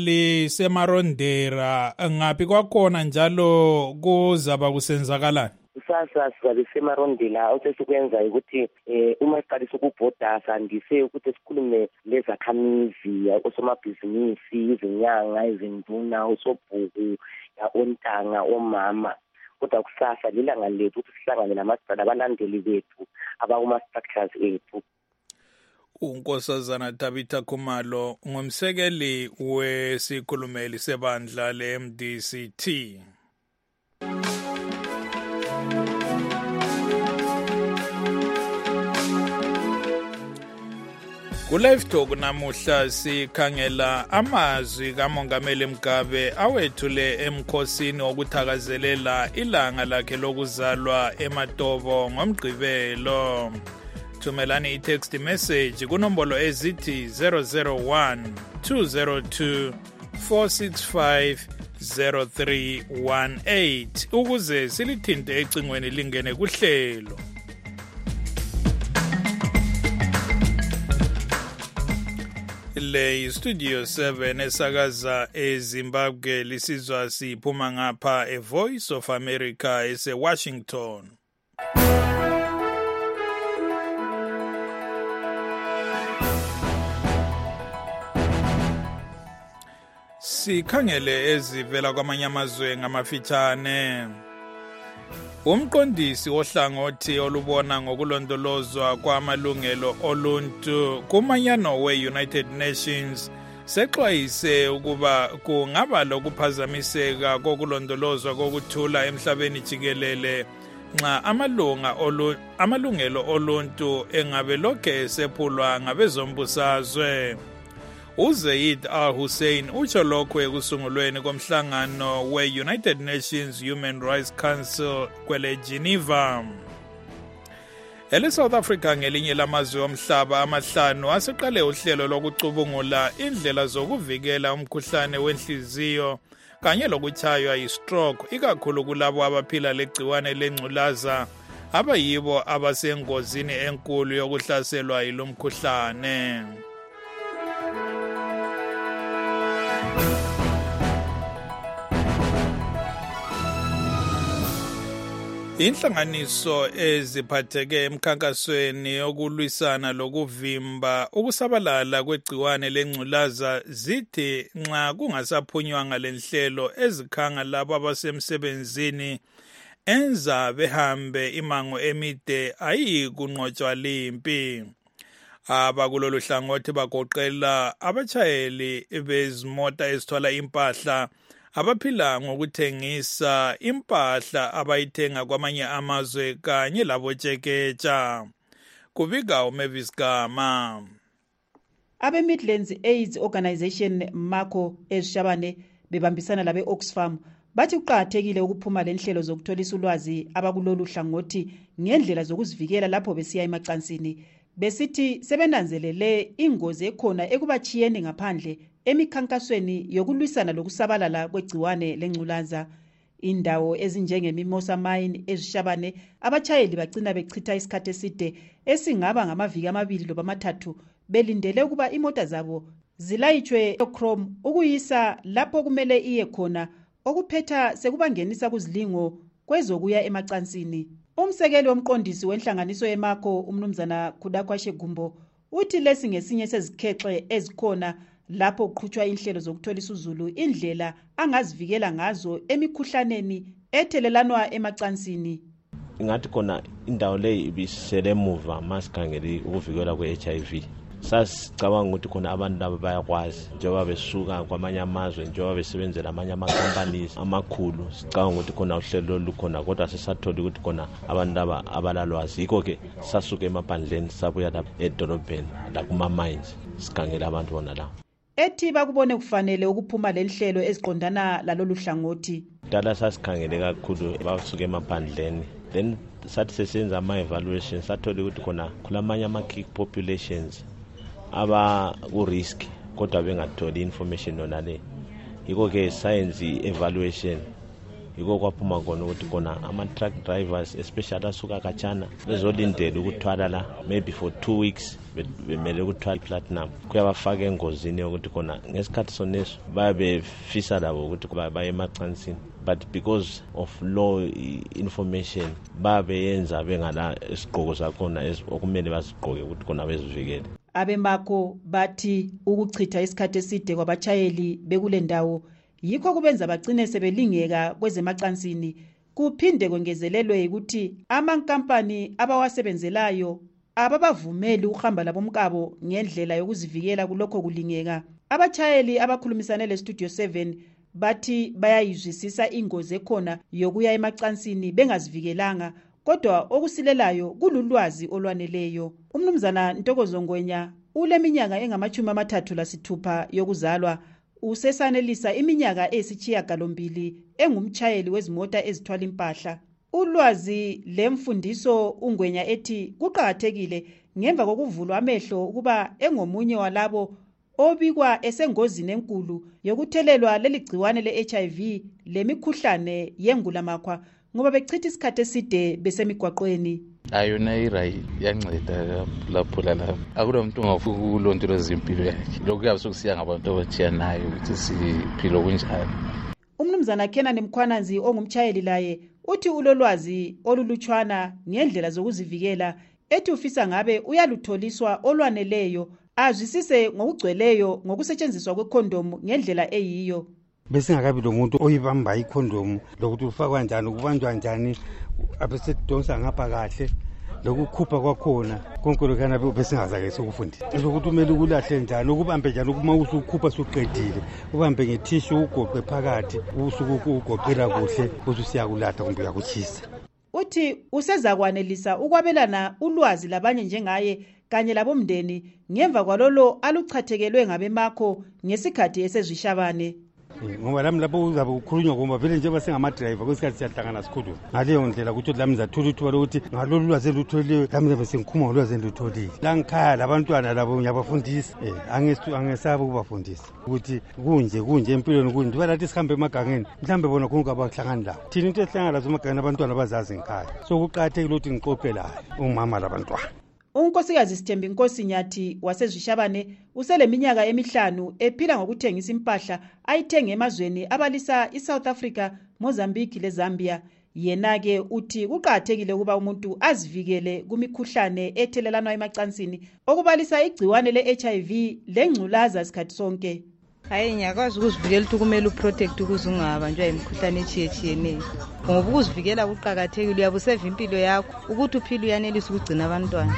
lisemarondera ngaphi kwakhona njalo kuzaba kusenzakalani? Kusasa sizabe semarondela osesikwenza ukuthi uma siqalisa ukubhoda sandise ukuthi sikhulume lezakhamizi, osomabhizinisi, izinyanga, izinduna, uSobhuku, ontanga, omama. Kodwa kusasa lilanga lethu ukuthi sihlangane nabalandeli bethu abakuma-structures ethu. Unkosazana Tabitha Khumalo ngumsekeli wesikhulumeli sebandla le-MDCT. Ku-Live Talk namuhla sikhangela amazwi kaMongameli Mugabe awethule emkhosini wokuthakazelela ilanga lakhe lokuzalwa eMatobo ngoMgqibelo. Thumelani i-text message kunombolo ezithi 001 202 465 0318 ukuze silithinte ecingweni lingene kuhlelo. Le Studio 7 esakaza eZimbabwe lisizwa siphuma ngapha Voice of America ese-Washington. Sikhangele ezivela kwamanye amazwe ngamafitshane. Umqondisi ohlangothi olubona ngokulondolozwa kwamalungelo oluntu kumanyano we-United Nations sexwayise ukuba kungaba lokuphazamiseka kokulondolozwa kokuthula emhlabeni jikelele nxa amalungelo oluntu engabe lokhe esephulwa ngabezombusazwe. uZaid al-Hussein utsho lokho ekusungulweni komhlangano we-United Nations Human Rights Council kwele Geneva. South Africa ngelinye lamazwe omhlaba amahlanu aseqale uhlelo lokucubungula indlela zokuvikela umkhuhlane wenhliziyo kanye lokutshaywa yi-stroke ikakhulu kulabo abaphila legciwane lengculaza abayibo abasengozini enkulu yokuhlaselwa yilomkhuhlane. Inhlanganiso eziphatheke emkhankasweni yokulwisana lokuvimba ukusabalala kwegciwane lengculaza zithi nxa kungasaphunywanga lenhlelo ezikhanga labo abasemsebenzini enza behambe imango emide ayikunqotshwa limpi. Abakulolu hlangothi bagoqela abachayeli bezimota ezithwala impahla abaphila ngokuthengisa impahla abayithenga kwamanye amazwe kanye labotsheketsha. Kubika uMavis Gama. Abe-Midlands AIDS Organization MACO eZishabane bebambisana labe Oxfam bathi kuqakathekile ukuphuma lenhlelo zokutholisa ulwazi abakulolu hlangothi ngendlela zokuzivikela lapho besiya emacansini. Besithi sebenanzelele ingozi ekhona ekubachiyeni ngaphandle emikhankasweni yokulwisana lokusabalala kwegciwane lengculaza. Indawo ezinjengeMimosa Mine eZishabane abachayeli bagcina bechitha isikhathi eside esingaba ngamaviki amabili loba amathathu belindele ukuba imota zabo zilayitshwe Chrome ukuyisa lapho kumele iye khona okuphetha sekubangenisa kuzilingo kwezokuya emacansini. Umsekeli womqondisi wenhlanganiso yeMACO umnumzana Khudakwashe Gumbo uthi lesi ngesinye sezikhexe ezikhona lapho kuqhutshwa inhlelo zokutholisa uzulu indlela angazivikela ngazo emikhuhlaneni ethelelanwa emacansini. Ingathi khona indawo leyi ibisele emuva masikhangeli ukuvikelwa kwe-HIV. Sasicabanga ukuthi khona abantu laba bayakwazi njengoba besuka kwamanye amazwe njengoba besebenzela amanye ama-companies amakhulu. Sicabanga ukuthi khona uhlelo olukhona kodwa sesathola ukuthi khona abantu laba abalalwazi. Yikho-ke sasuka emaphandleni sabuya lapha edolobheni la kuma-mines sikhangela abantu bona lawo. Ethi bakubone kufanele ukuphuma lenhlelo eziqondana lalolu hlangothi. Dala sasikhangele kakhulu basuka emaphandleni. Then sathi sesenza ama-evaluation sathola ukuthi khona kulamanye ama-key populations aba ku-risk kodwa bengatholi information yona le. Yikho-ke science evaluation yikho kwaphuma khona ukuthi khona ama-truck drivers especially asuka khatshana bezolindela ukuthwala la maybe for 2 weeks bemele ukuthwala platinum kuyabafaka engozini yokuthi khona ngesikhathi soneso bayabefisa labo ukuthi baye emacansini but because of low information babeyenza bengala isigqoko zakhona okumele bazigqoke ukuthi khona bezivikele. AbeMACO bathi ukuchitha isikhathi eside kwabachayeli bekule ndawo yikho kubenza bagcine sebelingeka kwezemacansini. Kuphinde kwengezelelwe ukuthi amankampani abawasebenzelayo ababavumeli ukuhamba labomkabo ngendlela yokuzivikela kulokho kulingeka. Abachayeli abakhulumisane leStudio 7 bathi bayayizwisisa ingozi ekhona yokuya emacansini bengazivikelanga kodwa okusilelayo kululwazi olwaneleyo. Umnumzana Ntokozo Ngwenya uleminyaka engama-36 yokuzalwa usesanelisa iminyaka eyisishiyagalombili engumchayeli wezimota ezithwala impahla. Ulwazi lemfundiso uNgwenya ethi kuqakathekile ngemva kokuvulwa amehlo ukuba engomunye walabo obikwa esengozini enkulu yokuthelelwa leli gciwane le-HIV lemikhuhlane yengulamakhwa ngoba bechitha isikhathi eside besemigwaqweni. Ayona yanceda lapho lalapho. Akulomuntu ongafuna ukulondoloza impilo yakhe. Lokhu kuyabe sokusiya ngabantu abatshiyanayo ukuthi siphilo kunjani. Umnumzana Kenan Mkhwananzi ongumtshayeli laye uthi ulolwazi olulutshwana ngendlela zokuzivikela, ethi ufisa ngabe uyalutholiswa olwaneleyo azwisise ngokugcweleyo ngokusetshenziswa kwekhondomu ngendlela eyiyo. Besingakabi lomuntu oyibamba ikhondomu lokuthi ufakwa njani, ukubanjwa njani, abesedonsa ngapha kahle lokukhupha kwakhona konke lokana besingazake sokufundisa lokuthi umele ukulahle njani, ukubambe njani uma usukhupha usuqedile, ubambe ngethishu ugoqe phakathi usuku ugoqela kuhle ususiyakulahla kumbe uyakuchisa. Uthi usezakwanelisa ukwabelana ulwazi labanye njengaye kanye labomndeni ngemva kwalolo aluchathekelwe ngabemakho ngesikhathi esezwishabane. Ngoba lami lapho uzabe ukhulunywa ngoba vele njengoba singama-driver kwesikhathi siyahlangana sikhuluma ngaleyo ndlela ukuthi lami ngizathola ithuba lokuthi ngalolu lwazi engilutholileyo lami zabe sengikhuluma ngolwazi engilutholile. La ngikhaya labantwana labo ngiyabafundisa, angesaba ukubafundisa ukuthi kunje empilweni kunje. Balathi sihambe emagangeni mhlawumbe bona konke abahlangani lakho. Thina into esihlangana lazo emagangeni abantwana bazazi ngikhaya, so kuqakathekile ukuthi ngixoxe layo umama labantwana. Unkosikazi Sithembi Nkosi Nyathi wasezwishabane useleminyaka emihlanu ephila ngokuthengisa impahla ayithenga emazweni abalisa iSouth Africa, Mozambique leZambia. Yena-ke uthi kuqakathekile ukuba umuntu azivikele kumikhuhlane ethelelana emacansini okubalisa igciwane le-HIV lengculaza sikhathi sonke. Hayi ngiyakwazi ukuzivikela ukuthi kumele uprotect ukuze ungabanjwa imikhuhlane etshiyeneyo. Ngoba ukuzivikela kuqakathekile, uyabuseva impilo yakho ukuthi uphile uyanelisa ukugcina abantwana.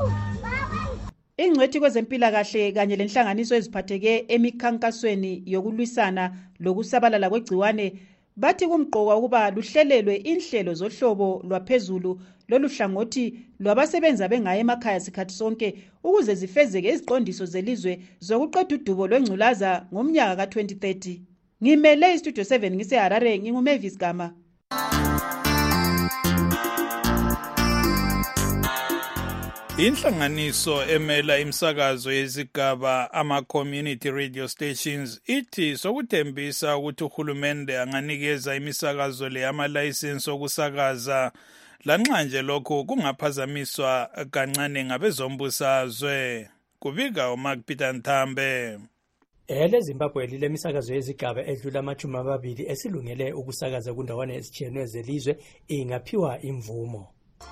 Ingcwethi kwezempilakahle kanye lenhlanganiso eziphatheke emikhankasweni yokulwisana lokusabalala kwegciwane bathi kumqoka ukuba luhlelelwe inhlelo zohlobo lwaphezulu loluhlangothi lwabasebenza bengaye emakhaya sikhathi sonke ukuze zifezeke iziqondiso zelizwe zokuqeda udubo lwengculaza ngomnyaka ka-2030. Ngimele iStudio 7 ngiseHarare, nginguMavis Gama. Inhlanganiso emela imsakazo yezigaba ama-community radio stations ithi sokuthembisa ukuthi uhulumende anganikeza imisakazo le ama-license okusakaza lanxa nje lokho kungaphazamiswa kancane ngabezombusazwe. Kubika uMark Peter Nthambe. EleZimbabwe lile misakazo yezigaba edlula ama-20 esilungele ukusakaza kundawana ezitshiyeneyo zelizwe ingaphiwa imvumo.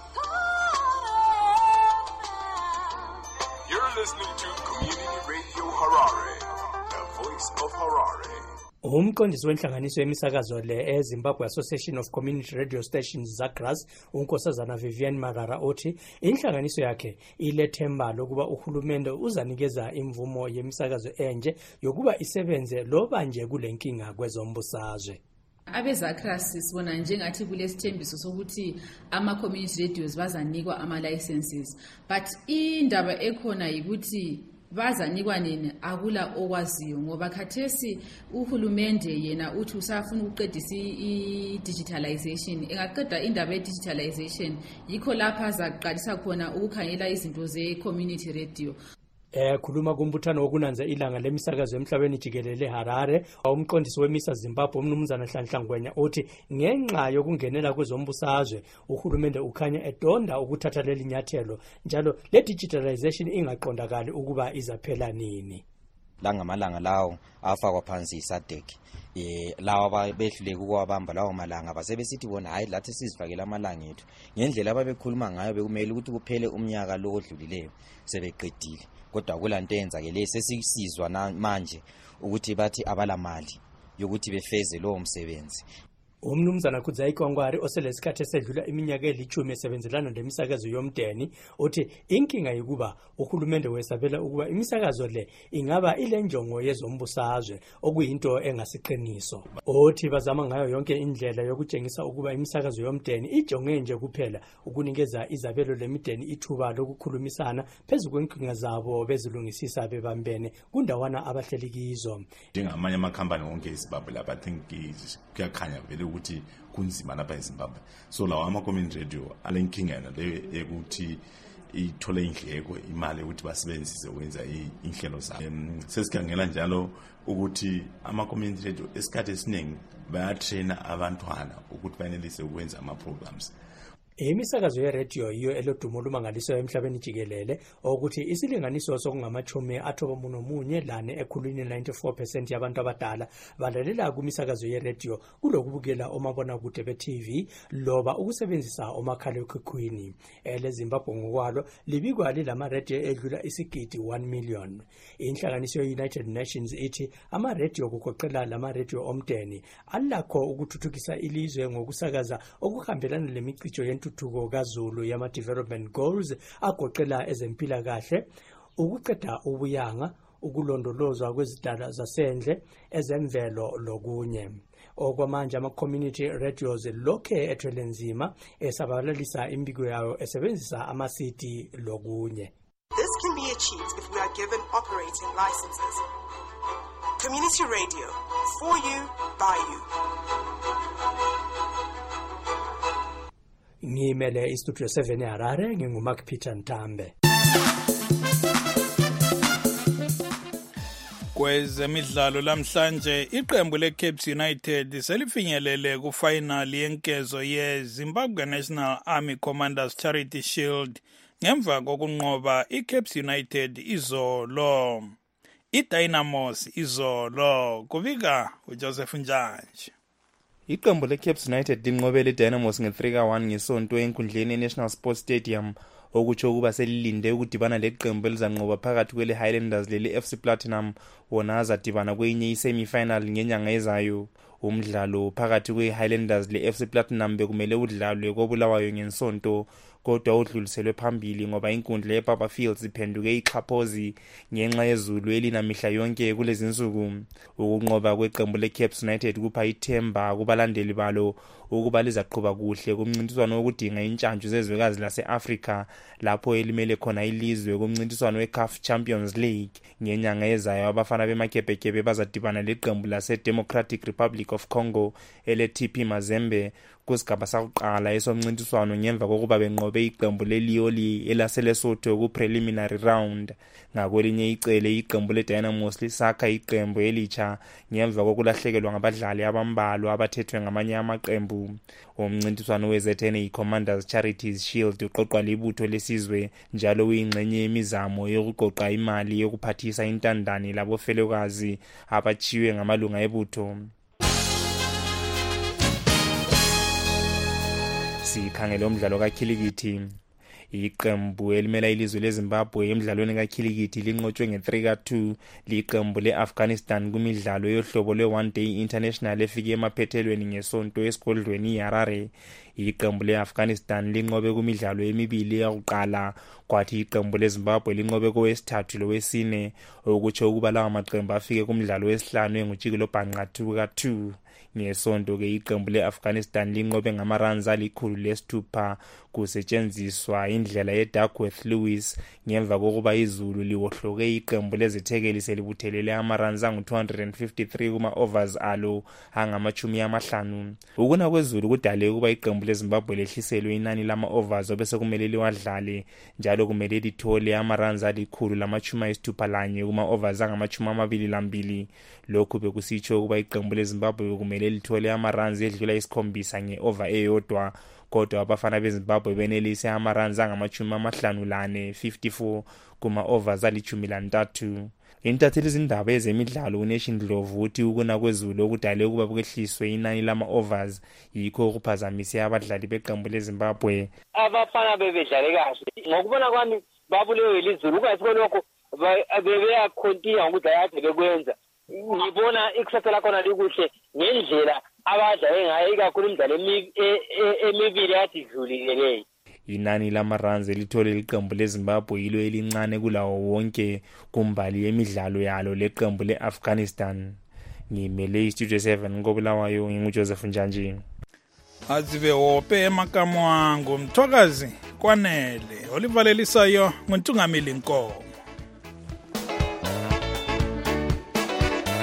Listening to Community Radio Harare, the voice of Harare. Umqondisi wenhlanganiso yemisakazo le eZimbabwe Association of Community Radio Stations ZACRAS, unkosazana Vivian Marara othi inhlanganiso yakhe ilethemba lokuba uhulumende uzanikeza imvumo yemisakazo enje yokuba isebenze loba nje kulenkinga kwezombusazwe. Abezacras sibona njengathi kulesithembiso sokuthi ama-community radios bazanikwa ama-licenses, but indaba ekhona yikuthi bazanikwa nini akula okwaziyo ngoba khathesi uhulumende yena uthi usafuna ukuqedisa i-digitalization. Engaqeda indaba ye-digitalization yikho lapha azaqalisa khona ukukhangela izinto ze-community radio. Khuluma kumbuthano wokunanza ilanga lemisakazo emhlabeni jikelele Harare, umqondisi wemisa Zimbabwe umnumzana Nhlanhlangwenya uthi ngenxa yokungenela kwezombusazwe uhulumende ukhanya edonda ukuthatha leli nyathelo njalo le digitalization ingaqondakali ukuba izaphela nini. Langamalanga lawo afakwa phansi iSADC lawa behluleka ukwabamba lawo malanga basebesithi bona hayi lathi sizifakela amalanga ethu ngendlela ababekhuluma ngayo bekumele ukuthi kuphele umnyaka lo odlulileyo sebeqedile. Kodwa kulanto eyenzakele sesisizwa manje ukuthi bathi abalamali yokuthi befeze lowo msebenzi. Umnumzana Kudzai Kwangwari oselesikhathi esedlula iminyaka eli10 esebenzelana lemisakazo yomdeni uthi inkinga yikuba uhulumende wesabela ukuba imisakazo le ingaba ilenjongo yezombusazwe okuyinto engasiqiniso. Uthi bazama ngayo yonke indlela yokutshengisa ukuba imisakazo yomdeni ijonge nje kuphela ukunikeza izabelo lemideni ithuba lokukhulumisana phezu kwenkinga zabo bezilungisisa bebambene kundawana abahleli kizo. Njengamanye amakhampani wonke eZimbabwe lapha I think kuyakhanya vele ukuthi kunzima lapha eZimbabwe. So lawa ama-community radio alenkinga le ekuthi ithole indleko imali ukuthi basebenzise ukwenza inhlelo zabo. Sesikhangela njalo ukuthi ama-community radio esikhathi esiningi bayatraina abantwana ukuthi banelise ukwenza ama-programs. Imisakazo ye-radio yiyo elodumo olumangalisayo emhlabeni jikelele ukuthi isilinganiso sokungama-91 lane ekhulwini 94% yabantu abadala balalela kumisakazo ye-radio kulokubukela omabonakude be-TV loba ukusebenzisa omakhalekhukhwini. EleZimbabwe ngokwalo libikwa lilama-radio edlula isigidi 1 million. Inhlanganiso ye-United Nations ithi ama-radio kugoqela lama-radio omdeni alakho ukuthuthukisa ilizwe ngokusakaza okuhambelana lemicijo yentuthuko kaZulu yama-development goals agoqela ezempilakahle, ukuqeda ubuyanga, ukulondolozwa kwezidalwa zasendle, ezemvelo lokunye. Okwamanje ama-community radios lokhe ethwele nzima esabalalisa imbiko yayo esebenzisa ama-CD lokunye. This can be achieved if we are given operating licenses. Community radio, for you, by you. Ngimele istudio 7 eHarare nginguMark Peter Ntambe. Kwezemidlalo lamhlanje iqembu leCapes United selifinyelele kufinal yenkezo yeZimbabwe National Army Commanders Charity Shield ngemva kokunqoba iCapes United izolo. iDynamos izolo kubika uJoseph Njanje. Iqembu leCapes United linqobele iDynamos nge-3-1 ngesonto enkundleni eNational Sports Stadium okutsho ukuba selilinde ukudibana leqembu elizanqoba phakathi kwele Highlanders leli FC Platinum wona azadibana kwenye i-semi-final ngenyanga ezayo. Umdlalo phakathi kwe-Highlanders le-FC Platinum bekumele udlalwe koBulawayo ngensonto kodwa udluliselwe phambili ngoba inkundla yePapa Fields iphenduke ixhaphozi ngenxa yezulu elinamihla yonke kulezi nsuku. Ukunqoba kweqembu leCapes United kupha ithemba kubalandeli balo ukuba lizaqhuba kuhle kumncintiswano wokudinga intshantshu zezwekazi lase-Afrika lapho elimele khona ilizwe kumncintiswano weCAF Champions League. Ngenyanga ezayo abafana bemakebhekebe bazadibana leqembu lase-Democratic Republic of Congo ele-TP Mazembe kusigaba sakuqala esomncintiswano ngemva kokuba benqobe iqembu leLioli elaseLesotho ku-preliminary round. Ngakwelinye icele iqembu leDynamos lisakha iqembu elitsha ngemva kokulahlekelwa ngabadlali abambalwa abathethwe ngamanye amaqembu. Umncintiswano weZNA Commanders Charities Shield uqoqwa libutho lesizwe njalo uyingxenye yemizamo yokuqoqa imali yokuphathisa intandane labofelokazi abachiwe ngamalunga ebutho. Sikhangela umdlalo kakhilikithi. Iqembu elimela ilizwe leZimbabwe emidlalweni kakhilikithi linqotshwe nge-3-2 liqembu leAfghanistan kumidlalo yohlobo lwe-one day international efike emaphethelweni ngesonto esigodlweni iHarare. Iqembu leAfghanistan linqobe kumidlalo emibili yakuqala kwathi iqembu leZimbabwe linqobe kowesithathu lowesine okutsho ukuba lawa maqembu afike kumdlalo wesihlanu engujikelo bhanqa 2-2. Ngesonto ke iqembu leAfghanistan linqobe ngamaruns ali-106 kusetshenziswa indlela yeDuckworth Lewis ngemva kokuba izulu liwohloke iqembu lezithekeli selibuthelele amaruns angu-253 kuma-overs alo angama-50. Ukuna kwezulu kudale ukuba iqembu leZimbabwe lehliselwe inani lama-overs obese kumele liwadlale njalo kumele lithole amaruns ali-161 kuma-overs angama-22. Lokhu bekusitsho ukuba iqembu leZimbabwe kumele lithole amaruns edlula 7 nge-over eyodwa kodwa abafana beZimbabwe benelise amaruns angama-54 kuma-overs ali-13. Intatheli izindaba ezemidlalo uNation Dlovu uthi ukuna kwezulu okudale ukuba bukwehliswe inani lama-overs yikho ukuphazamise abadlali beqembu leZimbabwe. Abafana bebedlale kahle ngokubona kwami babulewe lizulu kungathi konokho bebeyakhontinua ngokudlala kade bekwenza. Ngibona ikusasa lakhona likuhle ngendlela abadlale ngayo ikakhulu imidlalo emibili yathi idlulile. Inani lamaruns elithole liqembu leZimbabwe yilo elincane kulawo wonke kumbali yemidlalo yalo leqembu leAfghanistan. Ngimele iStudio 7 koBulawayo nginguJoseph Njanje. Azibe wope emakamo wangu Mthokazi Kwanele olivalelisayo nguNtungamili Nkomo.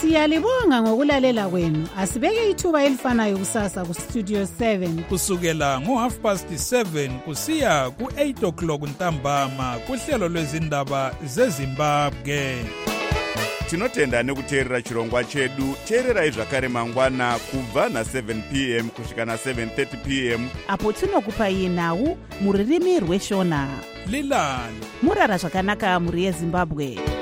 Siyalibonga ngokulalela kwenu. Asibeke ithuba elifanayo kusasa ku Studio 7 kusukela ngo7:30 kusiya ku8 o'clock ntambama kuhlelo lwezindaba zeZimbabwe. Tinotenda nekuteerera chirongwa chedu. Teererai zvakare mangwana kubva na7 p.m. kusvika na7:30 p.m. apo tinokupai nhau muririmi rweshona. Lilani murara zvakanaka muri yeZimbabwe.